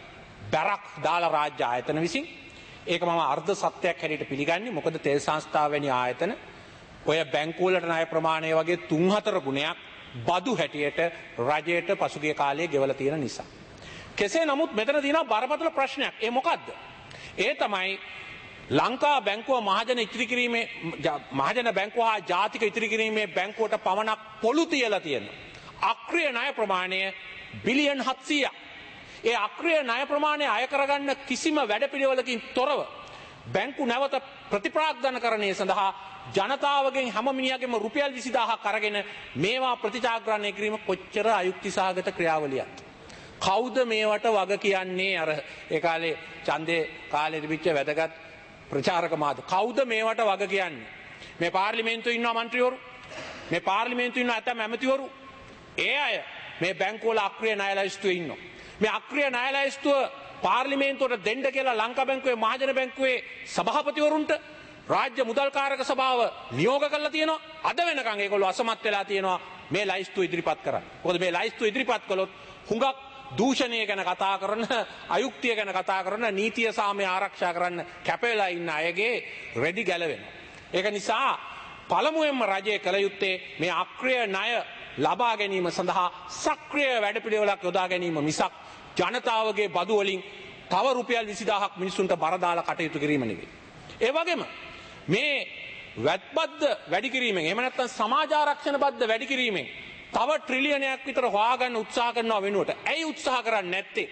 බැරක් දාලා රාජ්‍ය ආයතන විසින්. ඒක මම අර්ධ සත්‍යයක් හැටියට පිළිගන්නේ. මොකද තෙල් සංස්ථාව වැනි ආයතන ඔය බැංකුව වලට ණය ප්‍රමාණය වගේ තුන් හතර ගුණයක් බදු හැටියට රජයට පසුගිය කාලයේ ගෙවලා තියෙන නිසා. කෙසේ නමුත් මෙතන තියෙනවා බරපතල ප්‍රශ්නයක්. ඒ මොකද්ද? ඒ තමයි ලංකා බැංකුව මහජන ඉතිරි කිරීමේ මහජන බැංකුව හා ජාතික ඉතිරි කිරීමේ බැංකුවට පමණක් පොළු තියලා තියෙන අක්‍රීය ණය ප්‍රමාණය බිලියන් හත්සීයක්. ඒ අක්‍රීය ණය ප්‍රමාණය අය කරගන්න කිසිම වැඩපිළිවෙලකින් තොරව බැංකු නැවත ප්‍රතිප්‍රාග්ධනකරණය සඳහා ජනතාවගෙන් හැම මිනිහාගෙම රුපියල් විසිදාහක් අරගෙන මේවා ප්‍රතිචාග්‍රහණය කිරීම කොච්චර අයුක්ති සහගත ක්‍රියාවලියක්ද? කවුද මේවට වග කියන්නේ? අර ඒ කාලේ ඡන්දේ කාලේ තිබිච්ච වැදගත් ප්‍රචාරක මාධ්‍ය කවුද මේවට වග කියන්නේ? මේ පාර්ලිමේන්තුවේ ඉන්නවා മന്ത്രിවරු, මේ පාර්ලිමේන්තුවේ ඉන්න ඇතම් ඇමතිවරු, ඒ අය මේ බැංකුවල අක්‍රීය ණය ලැයිස්තුවේ ඉන්නවා. මේ අක්‍රීය ණය ලැයිස්තුව පාර්ලිමේන්තුවට දෙන්න කියලා ලංකා බැංකුවේ මහජන බැංකුවේ සභාපතිවරුන්ට රාජ්‍ය මුදල්කාරක සභාව නියෝග කරලා තියෙනවා. අද වෙනකන් ඒගොල්ලෝ අසමත් වෙලා තියෙනවා මේ ලැයිස්තුව ඉදිරිපත් කරන්න. මොකද මේ ලැයිස්තුව ඉදිරිපත් කළොත් හුඟක් දූෂණය ගැන කතා කරන, අයුක්තිය ගැන කතා කරන, නීතිය සාමය ආරක්ෂා කරන්න කැපෙලා ඉන්න අයගේ රෙදි ගැලවෙනවා. ඒක නිසා පළමුවෙන්ම රජය කළ යුත්තේ මේ අක්‍රීය ණය ලබා ගැනීම සඳහා සක්‍රීය වැඩපිළිවෙලක් යොදා ගැනීම මිසක් ජනතාවගේ බදු වලින් තව රුපියල් විසිදාහක් මිනිසුන්ට බර දාලා කටයුතු කිරීම නෙවෙයි. ඒ වගේම මේ වැත්බද්ද වැඩි කිරීමෙන් එහෙම නැත්නම් සමාජ ආරක්ෂණ බද්ද වැඩි කිරීමෙන් තව ට්‍රිලියනයක් විතර හොයාගන්න උත්සාහ කරනවා වෙනුවට ඇයි උත්සාහ කරන්නේ නැත්තේ?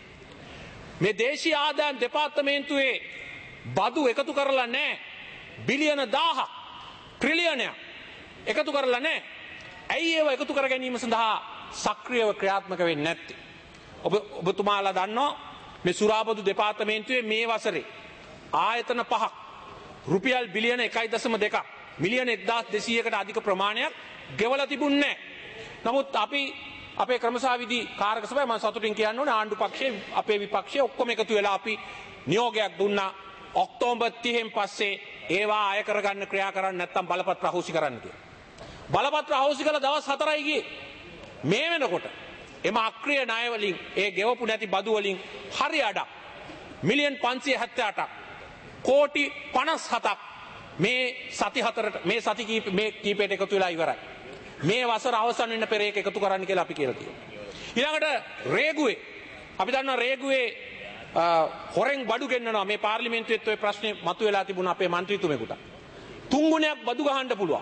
මේ දේශීය ආදායම් දෙපාර්තමේන්තුවේ බදු එකතු කරලා නැහැ. බිලියන දාහක් ට්‍රිලියනයක් එකතු කරලා නැහැ. ඇයි ඒව එකතු කර ගැනීම සඳහා සක්‍රියව ක්‍රියාත්මක වෙන්නේ නැත්තේ? ඔබ ඔබතුමාලා දන්නවා මේ සුරාබදු දෙපාර්තමේන්තුවේ මේ වසරේ ආයතන පහක් රුපියල් බිලියන එකයි දශම දෙකක් මිලියන එක්දාස් දෙසීයකට අධික ප්‍රමාණයක් ගෙවලා තිබුණේ නැහැ. නමුත් අපි අපේ ක්‍රමසාවිදි කාරක සභාවේ මම සතුටින් කියන්න ඕනේ ආණ්ඩු පක්ෂයේ අපේ විපක්ෂයේ ඔක්කොම එකතු වෙලා අපි නියෝගයක් දුන්නා ඔක්තෝබර් තිහෙන් පස්සේ ඒවා අය කරගන්න ක්‍රියා කරන්න නැත්නම් බලපත්‍ර අහෝසි කරන්න කියලා. බලපත්‍ර අහෝසි කළ දවස් හතරයි ගියේ. මේ වෙනකොට එම අක්‍රීය ණය වලින් ඒ ගෙවපු නැති බදු වලින් හරි අඩක් මිලියන් පන්සිය හැත්තෑ අටක් කෝටි පනස් හතක් මේ සති හතරට මේ සති කීප මේ කීපයට එකතු වෙලා ඉවරයි. මේ වසර අවසන් වෙන්න පෙර ඒක එකතු කරන්න කියලා අපි කියලා තියෙනවා. ඊළඟට රේගුවේ අපි දන්නවා රේගුවේ හොරෙන් බඩු ගෙන්නනවා. මේ පාර්ලිමේන්තුවේත් ওই ප්‍රශ්නේ මතුවලා තිබුණා අපේ മന്ത്രിතුමෙකුට. තුන් ගුණයක් බදු ගහන්න පුළුවන්.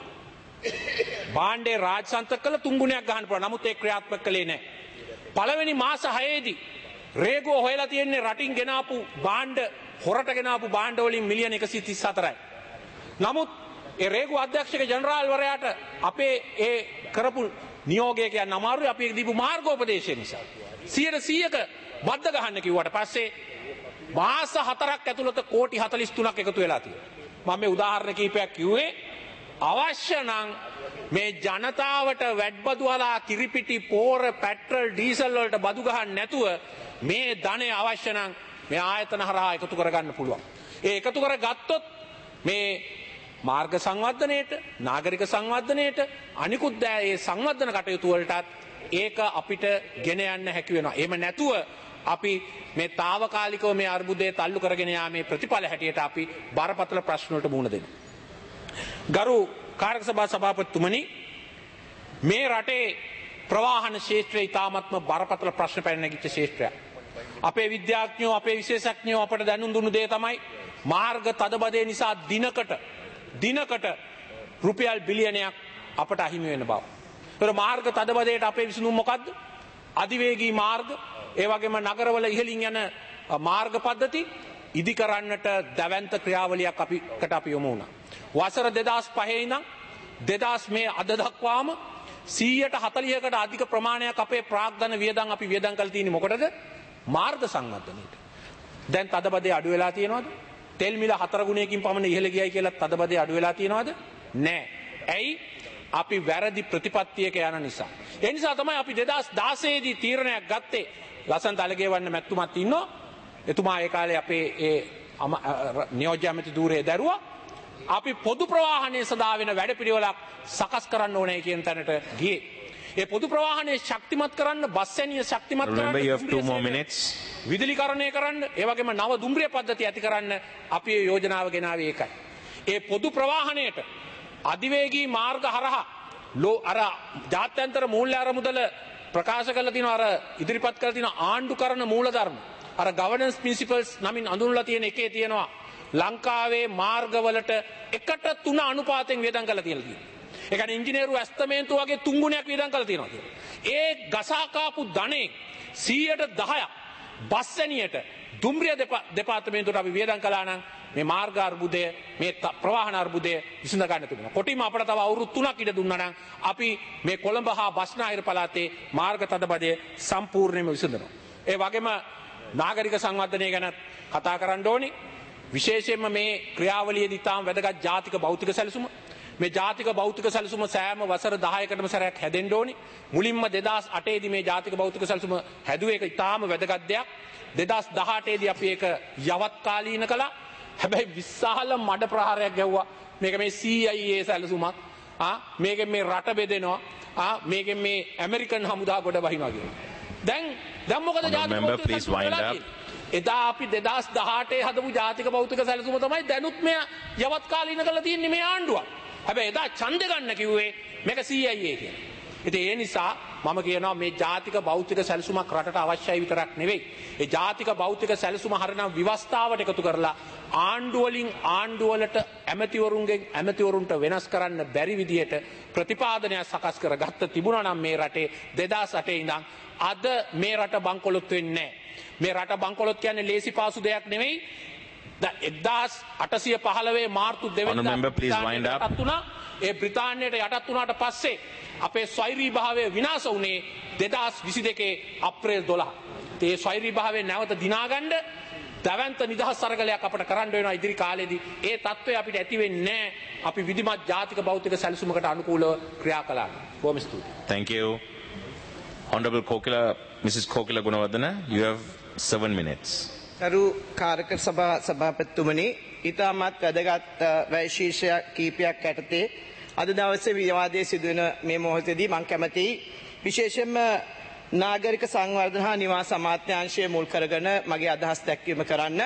භාණ්ඩේ රාජසන්තක කළ තුන් ගුණයක් ගහන්න පුළුවන්. නමුත් ඒක ක්‍රියාත්මක කළේ නැහැ. පළවෙනි මාස හයේදී රේගුව හොයලා තියෙන්නේ රටින් ගෙනාපු භාණ්ඩ හොරට ගෙනාපු භාණ්ඩ වලින් මිලියන එකසිය තිස් හතරයි. නමුත් ඒ රේගුව අධ්‍යක්ෂක ජනරාල්වරයාට අපේ ඒ කරපු නියෝගය කියන්න අමාරුයි. අපි දීපු මාර්ගෝපදේශය නිසා සියයට සීයක බද්ද ගහන්න කිව්වට පස්සේ මාස හතරක් ඇතුළත කෝටි හතළිස් තුනක් එකතු වෙලා තියෙනවා. මම මේ උදාහරණ කීපයක් කිව්වේ අවශ්‍ය නම් මේ ජනතාවට වැඩබදු වලා කිරිපිටි පෝර පෙට්‍රල් ඩීසල් වලට බදු ගහන්න නැතුව මේ ධනය අවශ්‍ය නම් මේ ආයතන හරහා එකතු කරගන්න පුළුවන්. ඒ එකතු කරගත්තොත් මේ මාර්ග සංවර්ධනයේට නාගරික සංවර්ධනයේට අනිකුත් ඒ සංවර්ධන කටයුතු වලටත් ඒක අපිට ගෙන යන්න හැකි වෙනවා. එහෙම නැතුව අපි මේ తాවකාලිකව මේ අර්බුදයේ තල්ලු කරගෙන යාමේ ප්‍රතිඵල හැටියට අපි බරපතල ප්‍රශ්න වලට මුහුණ දෙනවා. ගරු කාර්ය සභා සභාපතිතුමනි, මේ රටේ ප්‍රවාහන ක්ෂේත්‍රය ඉතාමත්ම බරපතල ප්‍රශ්න පැන නැගිච්ච ක්ෂේත්‍රයක්. අපේ විද්‍යාඥයෝ අපේ විශේෂඥයෝ අපට දැනුම් දුන්නු දේ තමයි මාර්ග තදබදේ නිසා දිනකට දිනකට රුපියල් බිලියනයක් අපට අහිමි වෙන බව. ඒතර මාර්ග තදබදයට අපේ විසඳුම මොකද්ද? අධිවේගී මාර්ග, ඒ වගේම නගරවල ඉහළින් යන මාර්ග පද්ධති ඉදි කරන්නට දැවැන්ත ක්‍රියාවලියක් අපිකට අපි යොමු වුණා. වසර දෙදහස් පහේ ඉඳන් දෙදහස් මේ අද දක්වාම සීයට හතළිහකට අධික ප්‍රමාණයක් අපේ ප්‍රාග්ධන වියදම් අපි වියදම් කරලා තියෙන්නේ මොකටද? මාර්ග සංවර්ධනයට. දැන් තදබදේ අඩු වෙලා තියෙනවද? තෙල් මිල හතර ගුණයකින් පමණ ඉහළ ගියයි කියලා තදබදේ අඩු වෙලා තියෙනවද? නෑ. ඇයි? අපි වැරදි ප්‍රතිපත්තියක යන නිසා. ඒ නිසා තමයි අපි දෙදහස් දාසයේ දී තීරණයක් ගත්තේ. ලසන්ත අලගේවන්න මැතිතුමත් ඉන්නවා. එතුමා ඒ කාලේ අපේ ඒ නියෝජ්‍ය ඇමති ධූරයේ දැරුවා. අපි පොදු ප්‍රවාහනයේ සදා වෙන වැඩපිළිවෙලක් සකස් කරන්න ඕනේ කියන තැනට ගියේ. ඒ පොදු ප්‍රවාහනයේ ශක්තිමත් කරන්න, බස් සැනිය ශක්තිමත් කරන්න, Remember you have two more minutes. විදුලීකරණය කරන්න, ඒ වගේම නව දුම්රිය පද්ධතිය ඇති කරන්න අපි ඒ යෝජනාව ගෙනාවේ ඒකයි. ඒ පොදු ප්‍රවාහනයට අධිවේගී මාර්ග හරහා ලෝ අර ජාත්‍යන්තර මූල්‍ය අරමුදල ප්‍රකාශ කරලා තිනවා, අර ඉදිරිපත් කරලා තිනවා ආණ්ඩු කරන මූලධර්ම, අර governance principles නමින් අඳුන්ලා තියෙන එකේ තියෙනවා ලංකාවේ මාර්ගවලට එකට තුන අනුපාතයෙන් වියදම් කරලා තියෙනවා. ඒ කියන්නේ ඉංජිනේරු ඇස්තමේන්තු වගේ තුන් ගුණයක් වියදම් කරලා තියෙනවා කියලා. ඒ ගසා කාපු ධනෙ සීයට දහයක් බස් සැනියට දුම්රිය දෙපාර්තමේන්තුවට අපි වියදම් කළා නම් මේ මාර්ග අර්බුදය, මේ ප්‍රවාහන අර්බුදය විසඳ ගන්න තිබුණා. කොටිම අපිට තව අවුරුදු තුනක් ඉඩ දුන්නා නම් අපි මේ කොළඹ හා බස්නාහිර පළාතේ මාර්ග තදබදය සම්පූර්ණයෙන්ම විසඳනවා. ඒ වගේම නාගරික සංවර්ධනය ගැන කතා කරන්න ඕනි. විශේෂයෙන්ම මේ ක්‍රියාවලියේදී තාම වැදගත් ජාතික භෞතික සැලසුම. මේ ජාතික භෞතික සැලසුම සෑම වසර දහයකටම සැරයක් හැදෙන්න ඕනි. මුලින්ම දෙදහස් අටේ දී මේ ජාතික භෞතික සැලසුම හැදුවේ ඒක ඉතාම වැදගත් දෙයක්. දෙදහස් දහඅටේ දී අපි ඒක යවත් කාලීන කළා. හැබැයි විශාල මඩ ප්‍රහාරයක් ගැව්වා. මේක මේ සී අයි ඒ සැලසුමක්. ආ මේකෙන් මේ රට බෙදෙනවා. ආ මේකෙන් මේ ඇමරිකන් හමුදා ගොඩ බහිනවා කියනවා. දැන් දැන් මොකද ජාතික භෞතික සැලසුම? එදා අපි දෙදහස් දහඅටේ හදපු ජාතික භෞතික සැලසුම තමයි දැනුත් මෙය යවත් කාලීන කරලා තියෙන්නේ මේ ආණ්ඩුව. හැබැයි එදා ඡන්දෙ ගන්න කිව්වේ මේක සී අයි ඒ කියලා. ඉතින් ඒ නිසා මම කියනවා මේ ජාතික භෞතික සැලසුමක් රටට අවශ්‍යයි විතරක් නෙවෙයි. ඒ ජාතික භෞතික සැලසුම හරිනම් ව්‍යවස්ථාවට එකතු කරලා ආණ්ඩුව වලින් ආණ්ඩුව වලට ඇමතිවරුන්ගෙන් ඇමතිවරුන්ට වෙනස් කරන්න බැරි විදියට ප්‍රතිපාදනයක් සකස් කරගත්ත තිබුණා නම් මේ රටේ දෙදහස් අටේ ඉඳන් අද මේ රට බංකොලොත් වෙන්නේ නැහැ. මේ රට බංකොලොත් කියන්නේ ලේසි පාසු දෙයක් නෙවෙයි. එක්දාස් අටසිය පහළොවේ මාර්තු දෙවනිදා යටත් වුණා. ඒ බ්‍රිතාන්‍යයට යටත් වුණාට පස්සේ අපේ ස්වෛරී භාවය විනාශ වුණේ දෙදහස් විසි දෙකේ අප්‍රේල් දොළහ. ඒ ස්වෛරී භාවය නැවත දිනාගන්න දැවැන්ත නිදහස් අරගලයක් අපට කරන්න වෙනවා ඉදිරි කාලෙදී. ඒ තත්ත්වය අපිට ඇති වෙන්නේ නැහැ අපි විධිමත් ජාතික භෞතික සැලසුමකට අනුකූලව ක්‍රියා කළා. බොහොම ස්තුතියි. Thank you. Honorable Kokila, Missus Kokila Gunawardena, you have seven minutes. කරු කාරක සභා සභාපතිතුමනි, ඉතාමත් වැදගත් වෛශීෂ්‍ය කීපයක් යටතේ අද දවසේ විවාදයේ සිදුවෙන මේ මොහොතේදී මම කැමතියි විශේෂයෙන්ම නාගරික සංවර්ධන හා නිවාස අමාත්‍යාංශය මුල් කරගෙන මගේ අදහස් දැක්වීම කරන්න.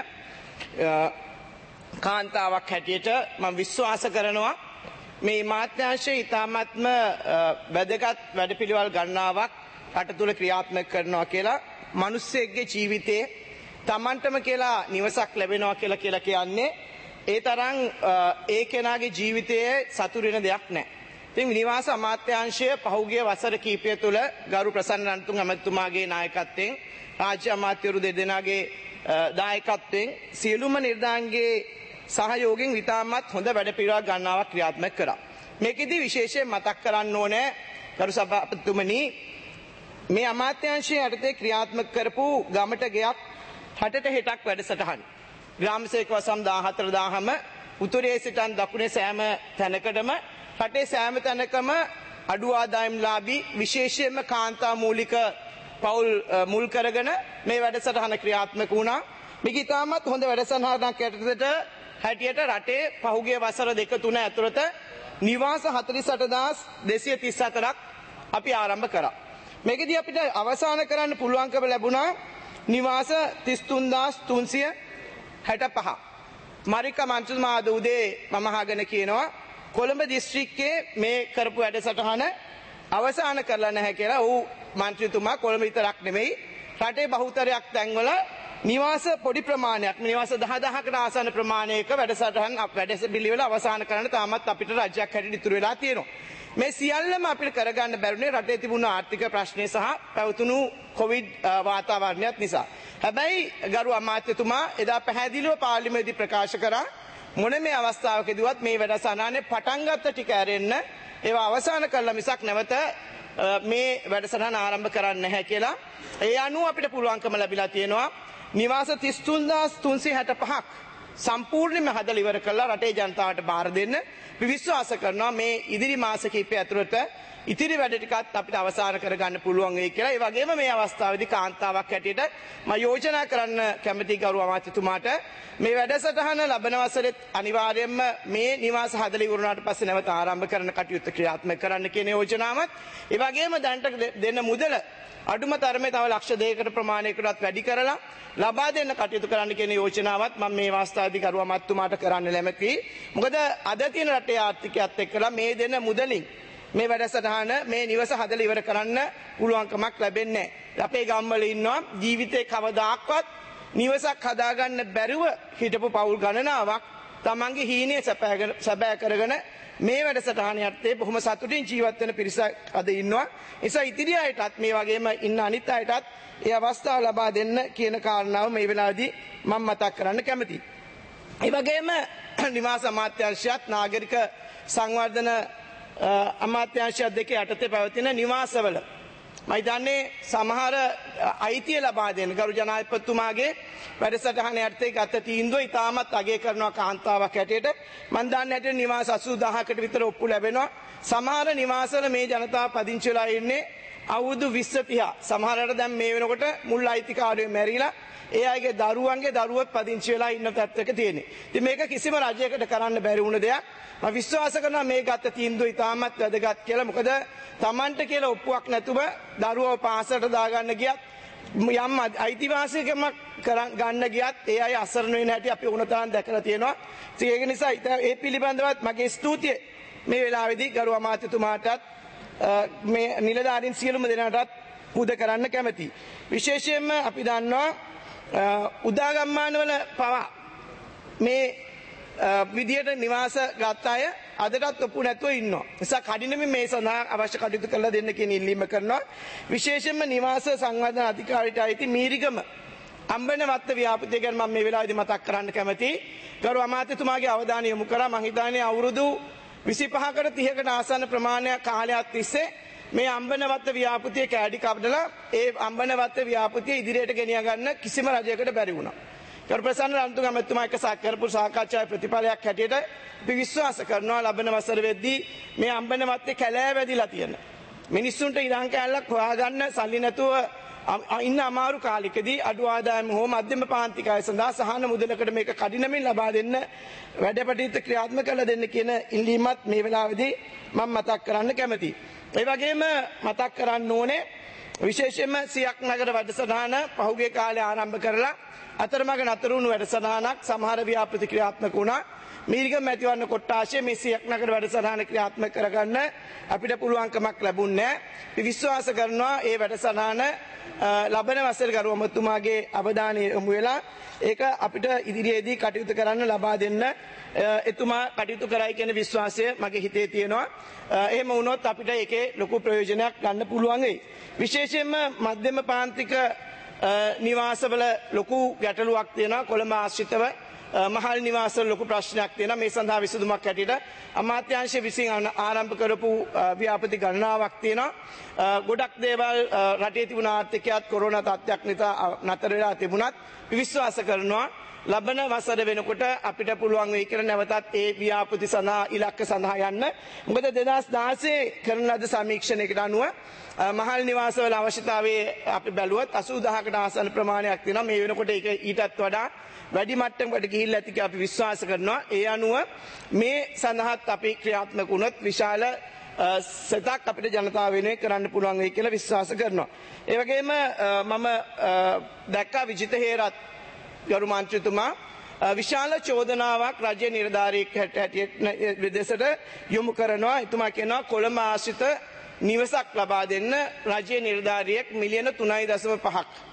කාන්තාවක් හැටියට මම විශ්වාස කරනවා මේ අමාත්‍යාංශය ඉතාමත්ම වැදගත් වැඩපිළිවෙල් ගණනාවක් රට තුළ ක්‍රියාත්මක කරනවා කියලා. මිනිස්සෙක්ගේ ජීවිතේ තමන්ටම කියලා නිවසක් ලැබෙනවා කියලා කියලා කියන්නේ ඒ තරම් ඒ කෙනාගේ ජීවිතයේ සතුටු වෙන දෙයක් නැහැ. ඉතින් නිවාස අමාත්‍යාංශය පහුගිය වසර කිහිපය තුළ ගරු ප්‍රසන්න රණතුංග ඇමතිතුමාගේ නායකත්වයෙන් රාජ්‍ය අමාත්‍යවරු දෙදෙනාගේ දායකත්වයෙන් සියලුම නිර්ධාංගයේ සහයෝගයෙන් ඉතාමත් හොඳ වැඩපිළිවෙළක් ගණනාවක් ක්‍රියාත්මක කරා. මේකෙදි විශේෂයෙන් මතක් කරන්න ඕනේ ගරු සභාපතිතුමනි, මේ අමාත්‍යාංශය යටතේ ක්‍රියාත්මක කරපු ගමට ගෙයක් හටට හෙටක් වැඩසටහන් ග්‍රාමසේවක වසම් දාහතර දාහම උතුරේ සිටන් දකුණේ සෑම තැනකටම රටේ සෑම තැනකම අඩු ආදායම්ලාභී විශේෂයෙන්ම කාන්තා මූලික පවුල් මුල් කරගෙන මේ වැඩසටහන ක්‍රියාත්මක වුණා. මේක ඉතාමත් හොඳ වැඩසටහනක් යටතට හැටියට රටේ පහුගිය වසර දෙක තුන ඇතුළත නිවාස හතළිස් අට හදාස් දෙසිය තිස් හතරක් අපි ආරම්භ කරා. මේකදී අපිට අවසන් කරන්න පුළුවන්කම ලැබුණා නිවාස තිස් තුන් හදාස් තුන්සිය හැට පහ. මරිකා මන්ත්‍රීතුමා අද උදේ මම අහගෙන කියනවා කොළඹ දිස්ත්‍රික්කයේ මේ කරපු වැඩසටහන අවසන් කරලා නැහැ කියලා. ඌ මන්ත්‍රීතුමා කොළඹ විතරක් නෙමෙයි රටේ බහුතරයක් තැන්වල නිවාස පොඩි ප්‍රමාණයක් නිවාස දහදහකට ආසන්න ප්‍රමාණයක වැඩසටහන් වැඩස පිළිවෙල අවසන් කරන්න තාමත් අපිට රජයක් හැටියට ඉතුරු වෙලා තියෙනවා. මේ සියල්ලම අපිට කරගන්න බැරුනේ රටේ තිබුණු ආර්ථික ප්‍රශ්නේ සහ පැවතුණු කොවිඩ් වාතාවරණයත් නිසා. හැබැයි ගරු අමාත්‍යතුමා එදා පැහැදිලිව පාර්ලිමේන්තුවේ ප්‍රකාශ කරා මොන මේ අවස්ථාවකදීවත් මේ වැඩසටහනේ පටන් ගත්ත ටික ඇරෙන්න ඒවා අවසන් කළා මිසක් නැවත මේ වැඩසටහන ආරම්භ කරන්න නැහැ කියලා. ඒ අනුව අපිට පුළුවන්කම ලැබිලා තියෙනවා නිවාස තිස් තුන් හਜ਼ਾර තුන්සිය හැට පහක් සම්පූර්ණයෙන්ම හදලා ඉවර කළා රටේ ජනතාවට බාර දෙන්න. අපි විශ්වාස කරනවා මේ ඉදිරි මාස කිහිපය ඇතුළත ඉතිරි වැඩ ටිකත් අපිට අවසන් කරගන්න පුළුවන් වෙයි කියලා. ඒ වගේම මේ අවස්ථාවේදී කාන්තාවක් හැටියට මම යෝජනා කරන්න කැමති ගරු අමාත්‍යතුමාට මේ වැඩසටහන ලබන වසරේ අනිවාර්යයෙන්ම මේ නිවාස හදලා ඉවරනාට පස්සේ නැවත ආරම්භ කරන කටයුත්ත ක්‍රියාත්මක කරන්න කියන යෝජනාවත් ඒ වගේම දැනට දෙන්න මුදල අඩුම තරමේ තව ලක්ෂ දෙකකට ප්‍රමාණයකටත් වැඩි කරලා ලබා දෙන්න කටයුතු කරන්න කියන යෝජනාවත් මම මේ අවස්ථාවේදී ගරු අමාත්‍යතුමාට කරන්න ලැමතියි. මොකද අද තියෙන රටේ ආර්ථිකයත් එක්කලා මේ දෙන මුදලින් මේ වැඩසටහන මේ නිවස හදලා ඉවර කරන්න පුළුවන්කමක් ලැබෙන්නේ නැහැ. අපේ ගම්වල ඉන්නවා ජීවිතේ කවදාක්වත් නිවසක් හදාගන්න බැරුව හිටපු පවුල් ගණනාවක් තමන්ගේ හීනය සැබෑ කරගෙන මේ වැඩසටහන යටතේ බොහොම සතුටින් ජීවත් වෙන පිරිසක් අද ඉන්නවා. ඒ නිසා ඉදිරි අයටත් මේ වගේම ඉන්න අනිත් අයටත් ඒ අවස්ථාව ලබා දෙන්න කියන කාරණාව මේ වෙලාවේදී මම මතක් කරන්න කැමතියි. ඒ වගේම නිවාස අමාත්‍යාංශයත් නාගරික සංවර්ධන අමාත්‍යාංශයත් දෙකේ යටතේ පැවතින නිවාසවල මම හිතන්නේ සමහර අයිතිය ලබා දෙන්න ගරු ජනාධිපතිතුමාගේ වැඩසටහන යටතේ ගත තීන්දුව ඉතාමත් අගය කරනවා කාන්තාවක් හැටියට. මම දන්නේ හැටියට නිවාස අසූ දහසකට විතර ඔප්පු ලැබෙනවා. සමහර නිවාසවල මේ ජනතාව පදිංචි වෙලා ඉන්නේ අවුරුදු විස්ස තිහ. සමහරකට දැන් මේ වෙනකොට මුල් අයිතිකාරයෝ මැරිලා ඒ අයගේ දරුවන්ගේ දරුවොත් පදිංචි වෙලා ඉන්න තත්ත්වයක තියෙන්නේ. ඉතින් මේක කිසිම රජයකට කරන්න බැරි වුණ දෙයක්. මම විශ්වාස කරනවා මේ ගත තීන්දුව ඉතාමත් වැදගත් කියලා. මොකද Tamanට කියලා ඔප්පුවක් නැතුව දරුවව පාසලට දාගන්න ගියත් යම් අයිතිවාසිකමක් ගන්න ගියත් ඒ අය අසරණ වෙන හැටි අපි උනතරන් දැකලා තියෙනවා. ඉතින් ඒක නිසා ඒ පිළිබඳවත් මගේ ස්තුතිය මේ වෙලාවේදී ගරු අමාත්‍යතුමාටත් මේ නිලධාරීන් සියලුම දෙනාටත් පුද කරන්න කැමතියි. විශේෂයෙන්ම අපි දන්නවා උදාගම්මානවල පවා මේ විදියට නිවාස ගත්ත අය අදටත් ඔප්පු නැතුව ඉන්නවා. නිසා කඩිනමින් මේ සඳහා අවශ්‍ය කටයුතු කරලා දෙන්න කියන ඉල්ලීම කරනවා. විශේෂයෙන්ම නිවාස සංවර්ධන අධිකාරියට අයිති මීරිගම අම්බනවත්ත ව්‍යාපෘතිය ගැන මම මේ වෙලාවේදී මතක් කරන්න කැමතියි. ගරු අමාත්‍යතුමාගේ අවධානය යොමු කරා මම හිතන්නේ අවුරුදු විසිපහකට තිහකට ආසන්න ප්‍රමාණයක් කාලයක් තිස්සේ මේ අම්බනවත්ත ව්‍යාපෘතිය කැඩි කපදලා ඒ අම්බනවත්ත ව්‍යාපෘතිය ඉදිරියට ගෙනිය ගන්න කිසිම රජයකට බැරි වුණා. ගරු ප්‍රසන්න රණතුංග මැතිතුමා එක්ක කරපු සාකච්ඡාවේ ප්‍රතිඵලයක් හැටියට අපි විශ්වාස කරනවා ලබන වසර වෙද්දී මේ අම්බනවත්තේ කැලෑ වැදිලා තියෙන මිනිස්සුන්ට ඉරන් කැලක් හොයාගන්න සල්ලි නැතුව ඉන්න අමාරු කාලෙකදී අඩු ආදායම හෝ මධ්‍යම පාන්තික අය සඳහා සහන මුදලකට මේක කඩිනමින් ලබා දෙන්න වැඩපටිත ක්‍රියාත්මක කරලා දෙන්න කියන ඉල්ලීමත් මේ වෙලාවේදී මම මතක් කරන්න කැමතියි. ඒ වගේම මතක් කරන්න ඕනේ විශේෂයෙන්ම සියක් නගර වැඩසටහන පහුගිය කාලේ ආරම්භ කරලා අතරමඟ නතර වුණු වැඩසටහනක් සමහර ව්‍යාපෘති ක්‍රියාත්මක වුණා. මීරිගම මැතිවරණ කොට්ටාශයේ මේ සියක් නගර වැඩසටහන ක්‍රියාත්මක කරගන්න අපිට පුළුවන්කමක් ලැබුණේ නැහැ. අපි විශ්වාස කරනවා මේ වැඩසටහන ලබන වසරේ ගරු අමාත්‍යතුමාගේ අවධානය යොමු වෙලා ඒක අපිට ඉදිරියේදී කටයුතු කරන්න ලබා දෙන්න එතුමා කටයුතු කරයි කියන විශ්වාසය මගේ හිතේ තියෙනවා. එහෙම වුණොත් අපිට ඒකේ ලොකු ප්‍රයෝජනයක් ගන්න පුළුවන් වෙයි. විශේෂයෙන්ම මධ්‍යම පාන්තික නිවාසවල ලොකු ගැටලුවක් තියෙනවා. කොළඹ ආශ්‍රිතව මහල් නිවාසවල ලොකු ප්‍රශ්නයක් තියෙනවා. මේ සඳහා විසඳුමක් හැටියට අමාත්‍යාංශය විසින් ආරම්භ කරපු ව්‍යාපෘති ගණනාවක් තියෙනවා. ගොඩක් දේවල් රටේ තිබුණ ආර්ථිකයත් කොරෝනා තත්ත්වයක් නිසා නතර වෙලා තිබුණත් විශ්වාස කරනවා ලබන වසර වෙනකොට අපිට පුළුවන් වෙයි කියලා නැවතත් ඒ ව්‍යාපෘති සඳහා ඉලක්ක සඳහා යන්න. මොකද දෙදහස් දහසේ කරන ලද සමීක්ෂණයකට අනුව මහල් නිවාසවල අවශ්‍යතාවයේ අපි බැලුවත් අසූ දහසකට ආසන්න ප්‍රමාණයක් තියෙනවා. මේ වෙනකොට ඒක ඊටත් වඩා වැඩි මට්ටමකට ගිහිල්ලා ඇති කියලා අපි විශ්වාස කරනවා. ඒ අනුව මේ සඳහාත් අපි ක්‍රියාත්මක වුණොත් විශාල සතක් අපිට ජනතාව වෙනුවෙන් කරන්න පුළුවන් වෙයි කියලා විශ්වාස කරනවා. ඒ වගේම මම දැක්කා විජිත හේරත් ගරු මන්ත්‍රීතුමා විශාල චෝදනාවක් රජයේ නිලධාරියෙක් හැටියට විදේශයට යොමු කරනවා. එතුමා කියනවා කොළඹ ආශ්‍රිත නිවසක් ලබා දෙන්න රජයේ නිලධාරියෙක් මිලියන තුනයි දශම පහක්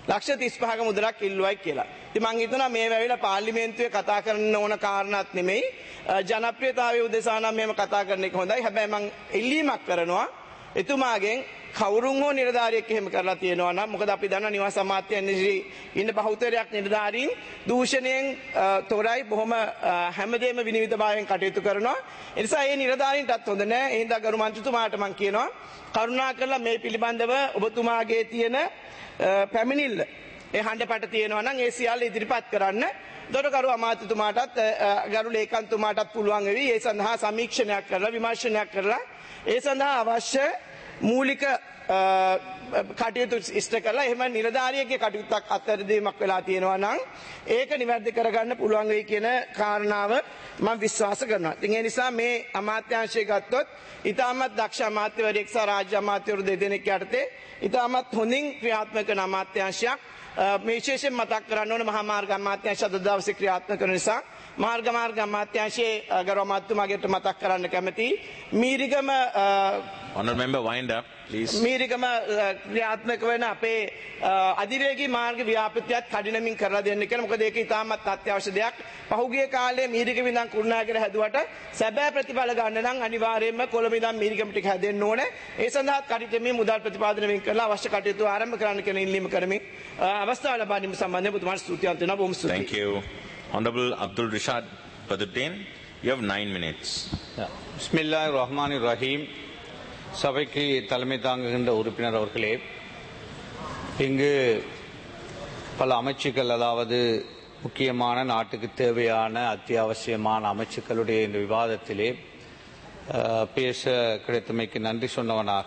ලක්ෂ තිස් පහක මුදලක් ඉල්ලුවයි කියලා. ඉතින් මම හිතනවා මේ වෙලාවේ පාර්ලිමේන්තුවේ කතා කරන්න ඕන කාරණාත් නෙමෙයි ජනප්‍රියතාවයේ උදෙසා නම් මෙහෙම කතා කරන එක හොඳයි. හැබැයි මම ඉල්ලීමක් කරනවා එතුමාගෙන් කවුරුන් හෝ නිලධාරියෙක් එහෙම කරලා තියෙනවා නම් මොකද අපි දන්නවා නිවාස අමාත්‍යාංශයේ ඉන්න බහුතරයක් නිලධාරීන් දූෂණයෙන් තොරයි බොහොම හැමදේම විනිවිදභාවයෙන් කටයුතු කරනවා. ඒ නිසා මේ නිලධාරීන්ටත් හොඳ නැහැ. ඒ හින්දා ගරු මන්ත්‍රීතුමාට මම කියනවා කරුණාකරලා මේ පිළිබඳව ඔබතුමාගේ තියෙන පැමිණිල්ල ඒ හඬපට තියෙනවා නම් ඒ සියල්ල ඉදිරිපත් කරන්න. දොරකරු අමාත්‍යතුමාටත් ගරු ලේකම්තුමාටත් පුළුවන් වෙවි ඒ සඳහා සමීක්ෂණයක් කරලා විමර්ශනයක් කරලා ඒ සඳහා අවශ්‍ය මූලික කටයුතු ඉෂ්ට කරලා එහෙම නිලධාරියෙක්ගේ කටයුත්තක් අත්හැරීමක් වෙලා තියෙනවා නම් ඒක නිවැරදි කරගන්න පුළුවන් වෙයි කියන කාරණාව මම විශ්වාස කරනවා. ඉතින් ඒ නිසා මේ අමාත්‍යාංශය ගත්තොත් ඉතාමත් දක්ෂ අමාත්‍යවරයෙක් සහ රාජ්‍ය අමාත්‍යවරු දෙදෙනෙක් යටතේ ඉතාමත් හොඳින් ක්‍රියාත්මක කරන අමාත්‍යාංශයක් මේ විශේෂයෙන් මතක් කරන්න ඕනේ මහා මාර්ග අමාත්‍යාංශය අද දවසේ ක්‍රියාත්මක කරන නිසා මාර්ග මාර්ග අමාත්‍යාංශයේ ගරු අමාත්‍යතුමාගෙට මතක් කරන්න කැමතියි Mirigama Honourable member, wind up, please. Mirigama ක්‍රියාත්මක වෙන අපේ අධිවේගී මාර්ග ව්‍යාපෘතියත් කඩිනමින් කරලා දෙන්න කියලා. මොකද ඒක ඉතාමත් අත්‍යවශ්‍ය දෙයක්. පහුගිය කාලේ මීරිගම ඉඳන් කුරුණෑගල හැදුවට සැබෑ ප්‍රතිඵල ගන්න නම් අනිවාර්යයෙන්ම කොළඹ ඉඳන් මීරිගම ටික හැදෙන්න ඕනේ. ඒ සඳහා කඩිනමින් මුදල් ප්‍රතිපාදනය වෙන් කරලා අවශ්‍ය කටයුතු ආරම්භ කරන්න කියන ඉල්ලීම කරමින් අවස්ථාව ලබා දීම සම්බන්ධයෙන් ඔබතුමාට ස්තුතිවන්ත වෙනවා. බොහොම ස්තුතියි. Thank you. Honourable Abdul Rashad Paduddin, you have nine minutes. Yeah. Bismillahirrahmanirrahim. சபைக்கு தலைமை தாங்குகின்ற உறுப்பினர் அவர்களே, இங்கு பல அமைச்சுக்கள் அதாவது முக்கியமான நாட்டுக்கு தேவையான அத்தியாவசியமான அமைச்சுக்களுடைய இந்த விவாதத்திலே பேச கிடைத்தமைக்கு நன்றி சொன்னவனாக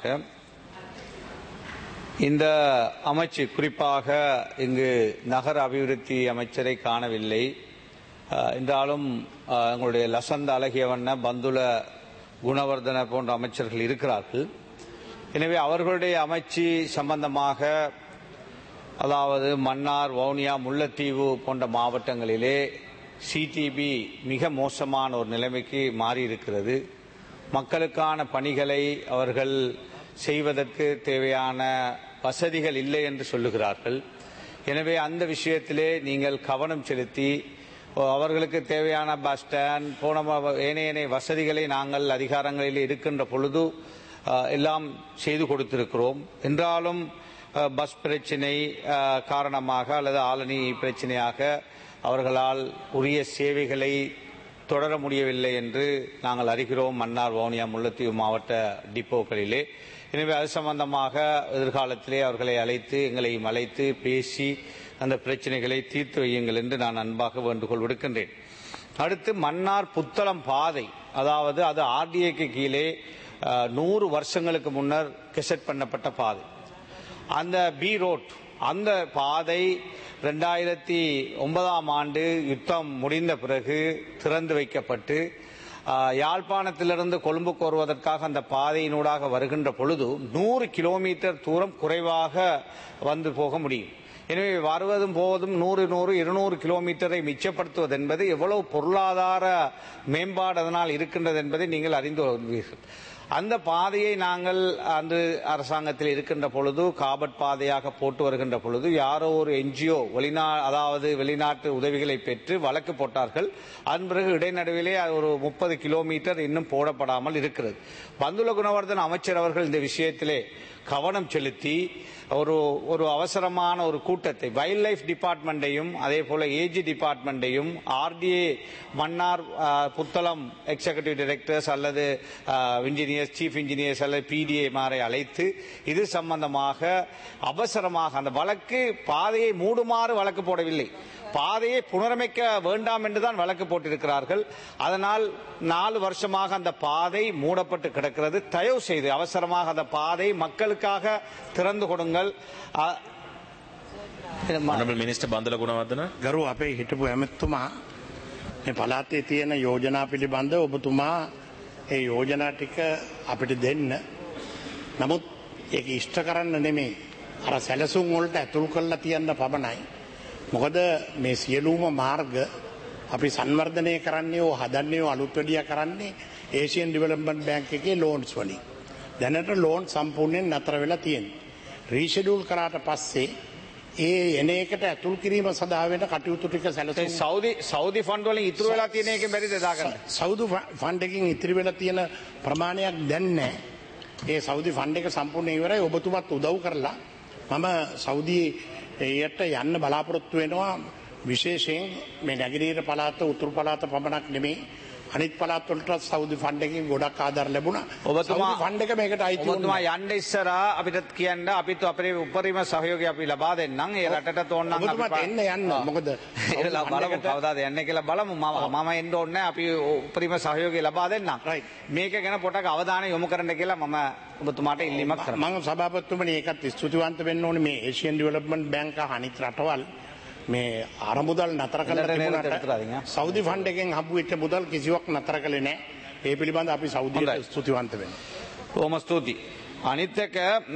இந்த அமைச்சு குறிப்பாக இங்கு நகர அபிவிருத்தி அமைச்சரை காணவில்லை என்றாலும் எங்களுடைய லசந்த அழகியவண்ண பந்துல குணவர்தன போன்ற அமைச்சர்கள் இருக்கிறார்கள். எனவே அவர்களுடைய அமைச்சு சம்பந்தமாக அதாவது மன்னார், வவுனியா, முல்லைத்தீவு போன்ற மாவட்டங்களிலே சிடிபி மிக மோசமான ஒரு நிலைமைக்கு மாறியிருக்கிறது. மக்களுக்கான பணிகளை அவர்கள் செய்வதற்கு தேவையான வசதிகள் இல்லை என்று சொல்லுகிறார்கள். எனவே அந்த விஷயத்திலே நீங்கள் கவனம் செலுத்தி அவர்களுக்கு தேவையான பஸ் ஸ்டாண்ட் போன ஏனைய வசதிகளை நாங்கள் அதிகாரங்களில் இருக்கின்ற பொழுது எல்லாம் செய்து கொடுத்திருக்கிறோம். என்றாலும் பஸ் பிரச்சினை காரணமாக அல்லது ஆளணி பிரச்சனையாக அவர்களால் உரிய சேவைகளை தொடர முடியவில்லை என்று நாங்கள் அறிகிறோம் மன்னார், வவுனியா, முல்லைத்தீவு மாவட்ட டிப்போக்களிலே. எனவே அது சம்பந்தமாக எதிர்காலத்திலே அவர்களை அழைத்து எங்களையும் அழைத்து பேசி அந்த பிரச்சனைகளை தீர்த்து வையுங்கள் என்று நான் அன்பாக வேண்டுகோள் விடுக்கின்றேன். அடுத்து மன்னார் புத்தளம் பாதை, அதாவது அது ஆர்டிஏக்கு கீழே நூறு வருஷங்களுக்கு முன்னர் கெசட் பண்ணப்பட்ட பாதை. அந்த பி ரோட் அந்த பாதை ரெண்டாயிரத்தி ஒன்பதாம் ஆண்டு யுத்தம் முடிந்த பிறகு திறந்து வைக்கப்பட்டு யாழ்ப்பாணத்திலிருந்து கொழும்புக்கு வருவதற்காக அந்த பாதையினூடாக வருகின்ற பொழுது நூறு கிலோமீட்டர் தூரம் குறைவாக வந்து போக முடியும். எனவே வருவதும் போவதும் நூறு நூறு இருநூறு கிலோமீட்டரை மிச்சப்படுத்துவது என்பது எவ்வளவு பொருளாதார மேம்பாடு அதனால் இருக்கின்றது என்பதை நீங்கள் அறிந்து கொள்வீர்கள். அந்த பாதையை நாங்கள் அன்று அரசாங்கத்தில் இருக்கின்ற பொழுது காபட் பாதையாக போட்டு வருகின்ற பொழுது யாரோ ஒரு என்ஜிஓ வெளிநா அதாவது வெளிநாட்டு உதவிகளை பெற்று வழக்கு போட்டார்கள். அதன் பிறகு இடைநடுவிலே ஒரு முப்பது கிலோமீட்டர் இன்னும் போடப்படாமல் இருக்கிறது. பந்துல குணவர்தன் அமைச்சர் அவர்கள் இந்த விஷயத்திலே கவனம் செலுத்தி ஒரு ஒரு அவசரமான ஒரு கூட்டத்தை வைல்ட் லைஃப் டிபார்ட்மெண்ட்டையும் அதே போல ஏஜி டிபார்ட்மெண்ட்டையும் RDA Mannar Puttalam executive directors அல்லது இன்ஜினியர்ஸ் சீஃப் இன்ஜினியர்ஸ் அல்லது பிடிஏ மாரை அழைத்து இது சம்பந்தமாக அவசரமாக அந்த வழக்கு பாதையை மூடுமாறு வழக்கு போடவில்லை, பாதையை புனரமைக்க வேண்டாம் என்றுதான் வழக்கு போட்டிருக்கிறார்கள். அதனால் நாலு வருஷமாக அந்த பாதை மூடப்பட்டு கிடக்கிறது. தயவு செய்து அவசரமாக அந்த பாதை மக்களுக்காக திறந்து கொடுங்கள். Honourable Minister Bandula Gunawardena. ගරු අපේ හිටපු ඇමතුමා මේ පළාතේ තියෙන යෝජනා පිළිබඳව ඔබතුමා ඒ යෝජනා ටික අපිට දෙන්න. නමුත් ඒක ඉෂ්ට කරන්න නෙමෙයි, අර සැලසුම් වලට ඇතුල් කරලා තියන්න පමණයි. මොකද මේ සියලුම මාර්ග අපි සංවර්ධනය කරන්නේ ඕ හදන්නේ ඕ අලුත් වැඩියා කරන්නේ ඒසියන් ඩෙවලොප්මන්ට් බැංක් එකේ ලෝන්ස් වලින්. දැනට ලෝන් සම්පූර්ණයෙන් නතර වෙලා තියෙනවා. රීෂෙඩියුල් කරාට පස්සේ ඒ එන එකට ඇතුල් කිරීම සඳහා වෙන කටයුතු ටික සැලසුම් සෞදි සෞදි ෆන්ඩ් වලින් ඉතුරු වෙලා තියෙන එකෙන් බැරිද දාගන්න? සෞදි ෆන්ඩ් එකකින් ඉතිරි වෙලා තියෙන ප්‍රමාණයක් දැන් නැහැ. ඒ සෞදි ෆන්ඩ් එක සම්පූර්ණ ඉවරයි. ඔබතුමත් උදව් කරලා මම සෞදියට යන්න බලාපොරොත්තු වෙනවා. විශේෂයෙන් මේ නැගෙනහිර පළාත උතුරු පළාත පමණක් නෙමෙයි අනිත් පළාත් වලට සෞදි ෆන්ඩ් එකකින් ගොඩක් ආධාර ලැබුණා. ඔබතුමා ෆන්ඩ් එක මේකට අයිති ඔබතුමා යන්න ඉස්සරහා අපිට කියන්න අපිත් අපේ උපරිම සහයෝගය අපි ලබා දෙන්නම්. ඒ රටට තෝරනම් අපි ඔබතුමාත් එන්න යන්න. මොකද ඒලා බලමු කවදාද යන්නේ කියලා බලමු. මම මම එන්න ඕනේ නැහැ. අපි උපරිම සහයෝගය ලබා දෙන්නම්. මේක ගැන පොඩක් අවධානය යොමු කරන්න කියලා මම ඔබතුමාට ඉල්ලීමක් කරනවා. මම සභාපතිතුමනි ඒකත් ස්තුතිවන්ත වෙන්න ඕනේ. මේ ඒෂියන් ඩෙවලොප්මන්ට් බැංක අනිත් රටවල් මේ අරමුදල් නතර කළා තිබුණාට සෞදි ෆන්ඩ් එකෙන් හම්බ වෙච්ච මුදල් කිසිවක් නතර කළේ නැහැ. ඒ පිළිබඳව අපි සෞදියට ස්තුතිවන්ත වෙනවා. බොහොම ස්තුතියි. අනිත් එක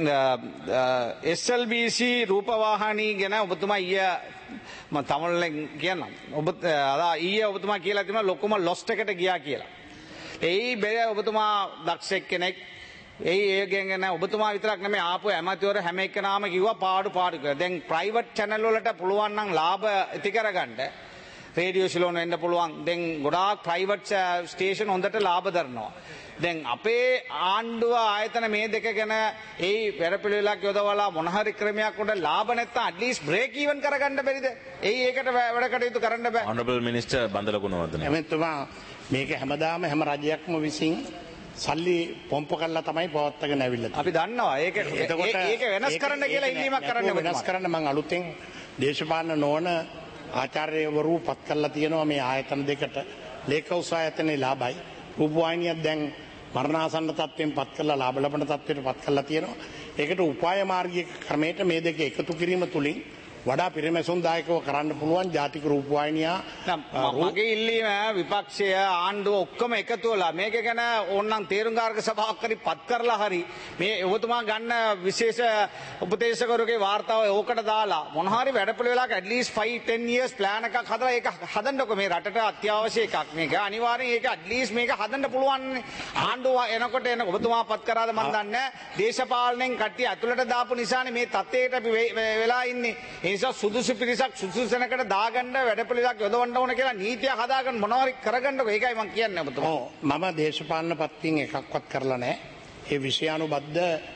එස් එල් බී සී රූපවාහිනී ගැන ඔබතුමා ඊය මම තමිළෙන් කියන්නම්. ඔබ අදා ඊයේ ඔබතුමා කියලා තිබුණා ලොකුම ලොස්ට් එකට ගියා කියලා. එයි බෙර ඔබතුමා දක්ෂ කෙනෙක්. ඒ ඒ ගැන ඔබතුමා විතරක් නෙමෙයි ආපු ඇමතිවර හැම එකනාම කිව්වා පාඩු පාඩු කියලා. දැන් ප්‍රයිවට් channel වලට පුළුවන් නම් ලාභ ඇති කරගන්න රේඩියෝ ශිලෝන වෙන්න පුළුවන්. දැන් ගොඩාක් ප්‍රයිවට් ස්ටේෂන් හොඳට ලාභ දරනවා. දැන් අපේ ආණ්ඩුව ආයතන මේ දෙක ගැන ඒ පෙරපිළිවෙලක් යොදවලා මොන හරි ක්‍රමයක් උඩ ලාභ නැත්තම් at least break even කරගන්න බැරිද? ඒ ඒකට වැඩ කටයුතු කරන්න බෑ. Honorable Minister බන්දල Gunawardena. එමෙතුමා මේක හැමදාම හැම රජයක්ම විසින් සල්ලි පොම්ප කරලා තමයි පවත්වාගෙන ඇවිල්ලා තියෙන්නේ. අපි දන්නවා. ඒක ඒක වෙනස් කරන්න කියලා ඉල්ලීමක් කරන්න වෙනස් කරන්න මම අලුතෙන් දේශපාලන නොවන ආචාර්යවරු පත් කරලා තියෙනවා මේ ආයතන දෙකට. ලේක උස ආයතනයේ ලාභයි. රූපවාහිනියක් දැන් මරණාසන්න තත්ත්වයෙන් පත් කරලා ලාභ ලබන තත්ත්වයට පත් කරලා තියෙනවා. ඒකට උපාය මාර්ගික ක්‍රමයට මේ දෙක එකතු කිරීම තුලින් වඩා පිරිමැසුම්දායකව කරන්න පුළුවන් ජාතික රූපවාහිනියා. මගේ ඉල්ලීම විපක්ෂය ආණ්ඩුව ඔක්කොම එකතු වෙලා මේක ගැන ඕනනම් තේරුම්කාරක සභාවක් හරි පත් කරලා හරි මේ ඔබතුමා ගන්න විශේෂ උපදේශකවරුගේ වාර්තාව ඕකට දාලා මොන හරි වැඩපිළිවෙලක් at least five ten years plan එකක් හදලා ඒක හදන්නකො. මේ රටට අත්‍යවශ්‍ය එකක් මේක. අනිවාර්යෙන් ඒක at least මේක හදන්න පුළුවන්. ආණ්ඩුව එනකොට එන ඔබතුමා පත් කරාද මන් දන්නේ. දේශපාලනෙන් කට්ටිය ඇතුළට දාපු නිසානේ මේ තත්ත්වයට අපි වෙලා ඉන්නේ. නිසා සුදුසු පිරිසක් සුදුසු සෙනකට දාගන්න වැඩපිළිවෙලක් යොදවන්න ඕන කියලා නීතියක් හදාගන්න මොනවාරි කරගන්නකො. ඒකයි මම කියන්නේ ඔබතුමා. ඔව් මම දේශපාලන පත්තින් එකක්වත් කරලා නැහැ. ඒ විෂයානුබද්ධ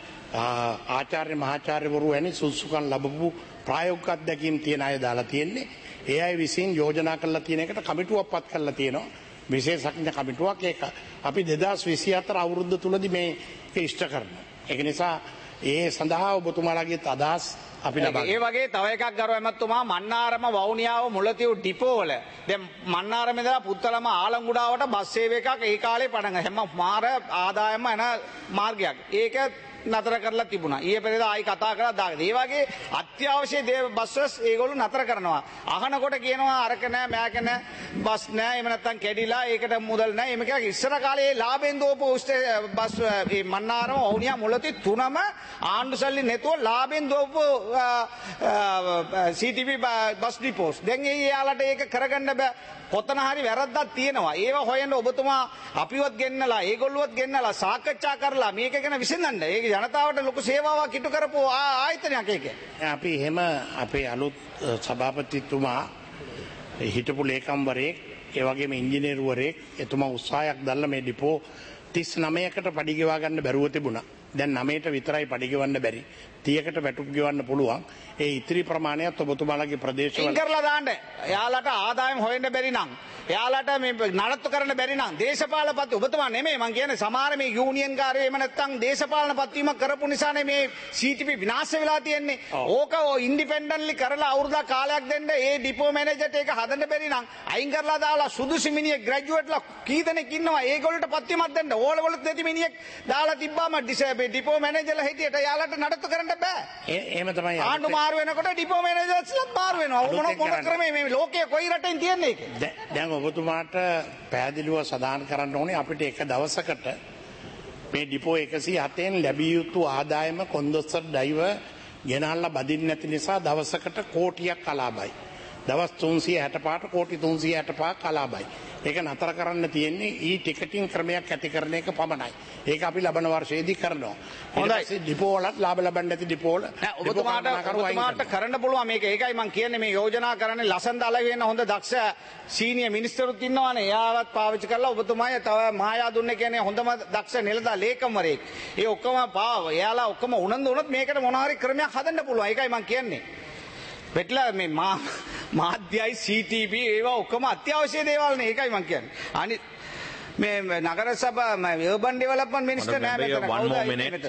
ආචාර්ය මහාචාර්යවරු වැනි සුදුසුකම් ලැබපු ප්‍රායෝගික අත්දැකීම් තියෙන අය දාලා තියෙන්නේ. ඒ අය විසින් යෝජනා කරලා තියෙන එකට කමිටුවක් පත් කරලා තියෙනවා. විශේෂඥ කමිටුවක්. ඒක අපි දෙදාස් විසිහතර අවුරුද්ද තුලදී මේක ඉෂ්ට කරනවා. ඒක නිසා ඒ සඳහා ඔබතුමාලාගේ අදහස් ඒ වගේ තව එකක් ගරු ඇමතුමා මන්නාරම වවුනියාව මුලතිව් ඩිපෝ වල දැන් මන්නාරම ඉඳලා පුත්තලම ආලංගුඩාවට බස් සේවය එකක් ඒ කාලේ පටන් හැම මාර ආදායම යන මාර්ගයක්. ඒක නතර කරලා තිබුණා. ඊයේ පෙරේදා ආයි කතා කරලා දාගෙන. ඒ වගේ අත්‍යවශ්‍ය දේ බස්වස් ඒගොල්ලෝ නතර කරනවා. අහනකොට කියනවා අරක නෑ මෑක නෑ බස් නෑ එහෙම නැත්නම් කැඩිලා ඒකට මුදල් නෑ. එහෙම එකක් ඉස්සර කාලේ ලාභෙන් දෝපු බස් මේ මන්නාරම වවුනියා මුලති තුනම ආණ්ඩු සල්ලි නැතුව ලාභෙන් දෝපු සී ටී වී බස් ඩිපෝස්. දැන් ඒ යාලට ඒක කරගන්න බෑ. කොතන හරි වැරද්දක් තියෙනවා. ඒව හොයන්න ඔබතුමා අපිවත් ගෙන්නලා ඒගොල්ලොවත් ගෙන්නලා සාකච්ඡා කරලා මේක ගැන විසඳන්න. ඒක ජනතාවට ලොකු සේවාවක් ඉටු කරපු ආයතනයක් ඒක. අපි එහෙම අපේ අලුත් සභාපතිතුමා හිටපු ලේකම්වරයෙක් ඒ වගේම ඉංජිනේරුවරයෙක් එතුමා උත්සාහයක් දැල්ලා මේ ඩිපෝ තිස් නවයකට පඩි ගෙවා ගන්න බැරුව තිබුණා. දැන් නවයට විතරයි පඩි ගෙවන්න බැරි. තිහකට වැටුප් ගෙවන්න පුළුවන්. ඒ ඉතිරි ප්‍රමාණයත් ඔබතුමාලගේ ප්‍රදේශවල ඉන් කරලා දාන්න. එයාලට ආදායම් හොයන්න බැරි නම්, එයාලට මේ නඩත්තු කරන්න බැරි නම් දේශපාලන පත්ති ඔබතුමා නෙමෙයි මං කියන්නේ සමහර මේ යූනියන් කාර්යය එහෙම නැත්නම් දේශපාලන පත්වීමක් කරපු නිසානේ මේ සී ටී පී විනාශ වෙලා තියෙන්නේ. ඕක ඉන්ඩිපෙන්ඩන්ට්ලි කරලා අවුරුදු කාලයක් දෙන්න ඒ ඩිපෝ මැනේජර්ට ඒක හදන්න බැරි නම් අයින් කරලා දාලා සුදුසු මිනිහෙක් ග්‍රැජුවේට්ලා කී දෙනෙක් ඉන්නවා ඒගොල්ලන්ට පත්වීමක් දෙන්න. ඕලවලුත් නැති මිනිහෙක් දාලා තිබ්බාම ඩිපෝ මැනේජර්ලා හිටියට යාලට නඩත්තු කරන්න බෑ. එහෙම තමයි ආණ්ඩු මාරු වෙනකොට ඩිපෝ මැනේජර්ස්ලාත් මාරු වෙනවා. මොන මොන ක්‍රමේ මේ ලෝකයේ කොයි රටෙන් තියන්නේ ඒක? දැන් ඔබතුමාට පැහැදිලිව සඳහන් කරන්න ඕනේ අපිට එක දවසකට මේ ඩිපෝ එකසිය හතෙන් ලැබිය යුතු ආදායම කොන්දොස්තර ඩ්‍රයිවර් ගෙනල්ලා බදින්න නැති නිසා දවසකට කෝටියක් අලාභයි. දවස් තුන්සිය හැට පහට කෝටි තුන්සිය හැට පහක් අලාභයි. ඒක නතර කරන්න තියෙන්නේ ඊ ටිකටින් ක්‍රමයක් ඇති කරන එක පමණයි. ඒක අපි ලබන වර්ෂයේදී කරනවා. හොඳයි. ඩිපෝලත් ලාභ ලබන්න ඇති ඩිපෝල. ඔබතුමාට ඔබතුමාට කරන්න පුළුවන් මේක. ඒකයි මම කියන්නේ මේ යෝජනා කරන්නේ ලසන්ද අලගෙන හොඳ දක්ෂ සීනියර් මිනිස්ටරුත් ඉන්නවානේ. එයාවත් පාවිච්චි කරලා ඔබතුමාය තව මායා දුන්නේ කියන්නේ හොඳම දක්ෂ නිලධාරී ලේකම්වරයෙක්. ඒ ඔක්කොම පාව. එයාලා ඔක්කොම උනන්දු වුණොත් මේකට මොනවා හරි ක්‍රමයක් හදන්න පුළුවන්. ඒකයි මම කියන්නේ. වෙట్లా මේ මා මාධ්‍යයි සී ටී වී ඒවා ඔක්කොම අත්‍යවශ්‍ය දේවල් නේ. ඒකයි මම කියන්නේ. අනිත් මේ නගර සභා urban development minister නෑ මෙතන. one more minute.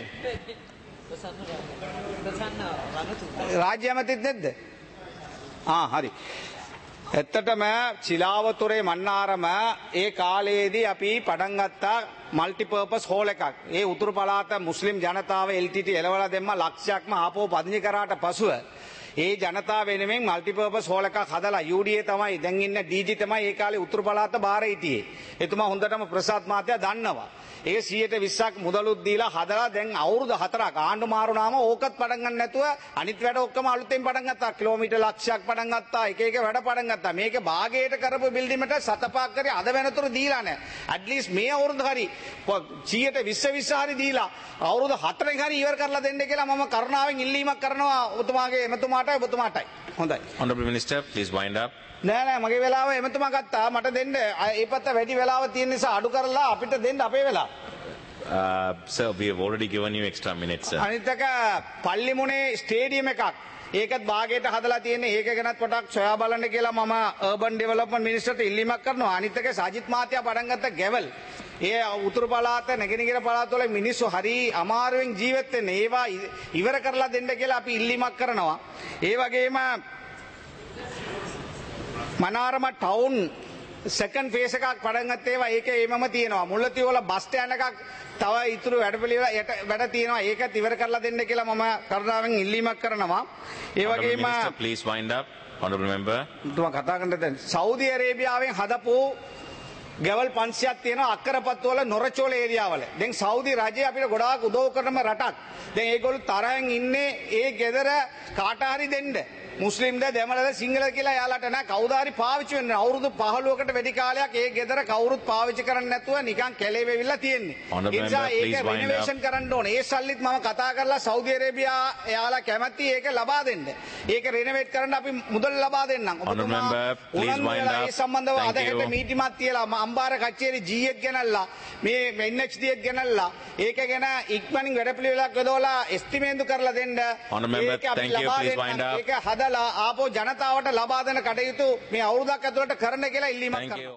රාජ්‍ය ඇමතිත් නැද්ද? ආ හරි. ඇත්තටම චිලාවතුරේ මන්නාරම ඒ කාලයේදී අපි පටන් ගත්තා මල්ටිපර්පස් හෝල් එකක්. ඒ උතුරු පළාත මුස්ලිම් ජනතාව එල් ටී ටී එලවලා දෙම්ම ලක්ෂයක්ම ආපහු පදිංචි කරාට පසුව ඒ ජනතාව වෙනුවෙන් මල්ටිපර්පස් හෝල් එකක් හදලා යූ ඩී ඒ තමයි දැන් ඉන්න ඩී ජී තමයි ඒ කාලේ උතුරු පළාත බාර හිටියේ. එතුමා හොඳටම ප්‍රසාද් මහත්තයා දන්නවා. ඒ සියයට විස්සක් මුදලුත් දීලා හදලා දැන් අවුරුදු හතරක් ආණ්ඩු මාරුනාම ඕකත් පටන් ගන්න නැතුව අනිත් වැඩ ඔක්කොම අලුතෙන් පටන් ගත්තා. කිලෝමීටර් ලක්ෂයක් පටන් ගත්තා. එක එක වැඩ පටන් ගත්තා. මේක භාගයට කරපු බිල්ඩිමට සතපාක් කරේ අද වෙනතුරු දීලා නැහැ. at least මේ අවුරුදු හරි සියයට විස්ස විස්ස හරි දීලා අවුරුදු හතරෙන් හරි ඉවර කරලා දෙන්න කියලා මම කරුණාවෙන් ඉල්ලීමක් කරනවා ඔබතුමාගේ එමතුමාටයි ඔබතුමාටයි. හොඳයි. Honorable Minister, please wind up. නෑ නෑ මගේ වෙලාව එමතුමා ගත්තා. මට දෙන්න ඒ පැත්ත වැඩි වෙලාව තියෙන නිසා අඩු කරලා අපිට දෙන්න අපේ වෙලාව. Uh, sir, we have already given you extra minutes, sir. අනිත් එක පල්ලිමුනේ ස්ටේඩියම් එකක්. ඒකත් භාගයට හදලා තියෙන්නේ. ඒක ගැනත් පොඩක් සොයා බලන්න කියලා මම urban development minister ඉල්ලීමක් කරනවා. අනිත් එක සජිත් මහත්තයා පටන් ගත්ත ගැවල්. ඒ උතුරු පළාත නැගෙනහිර පළාත වල මිනිස්සු හරි අමාරුවෙන් ජීවත් වෙන්නේ. ඒවා ඉවර කරලා දෙන්න කියලා අපි ඉල්ලීමක් කරනවා. ඒ වගේම මනාරම ටවුන් සෙකන්ඩ් ෆේස් එකක් පටන් ගත්ත ඒවා ඒක ඒමම තියෙනවා. මුල්ලතිය වල බස් ස්ටෑන්ඩ් එකක් තව ඉතුරු වැඩපිළිවෙල වැඩ තියෙනවා. ඒකත් ඉවර කරලා දෙන්න කියලා මම කරුණාවෙන් ඉල්ලීමක් කරනවා. ඒ වගේම Minister, please wind up. Honorable member. තුමා කතා කරන්න දැන් සෞදි අරේබියාවෙන් හදපු ගැවල් පන්සියක් තියෙනවා අක්කරපත්තු වල නොරචෝල ඒරියාවල. දැන් සෞදි රජය අපිට ගොඩාක් උදව් කරන රටක්. දැන් ඒගොල්ලෝ තරහෙන් ඉන්නේ ඒ ගෙදර කාට හරි දෙන්න. මුස්ලිම්ද දෙමළද සිංහලද කියලා යාලට නෑ කවුද හරි පාවිච්චි වෙන්නේ. අවුරුදු පහළොවකට වැඩි කාලයක් ඒ ගෙදර කවුරුත් පාවිච්චි කරන්නේ නැතුව නිකන් කැලේ වෙවිලා තියෙන්නේ. ඒ නිසා ඒක රිනෝවේෂන් කරන්න ඕනේ. ඒ සල්ලිත් මම කතා කරලා සෞදි අරේබියා යාලා කැමති ඒක ලබා දෙන්න. ඒක රිනෝවේට් කරන්න අපි මුදල් ලබා දෙන්නම්. ඔබතුමා ඒ සම්බන්ධව අද හෙට මීටිමක් තියලා අම්බාර කච්චේරි ජී එක් ගෙනල්ලා මේ එන් එච් ඩී එක ගෙනල්ලා ඒක ගැන ඉක්මනින් වැඩපිළිවෙලක් යොදවලා එස්ටිමේන්තු කරලා දෙන්න. ඒක අපි ලබා දෙන්න. ඒක හදලා ආපෝ ජනතාවට ලබා දෙන කටයුතු මේ අවුරුද්දක් ඇතුළත කරන්න කියලා ඉල්ලීමක් කරනවා.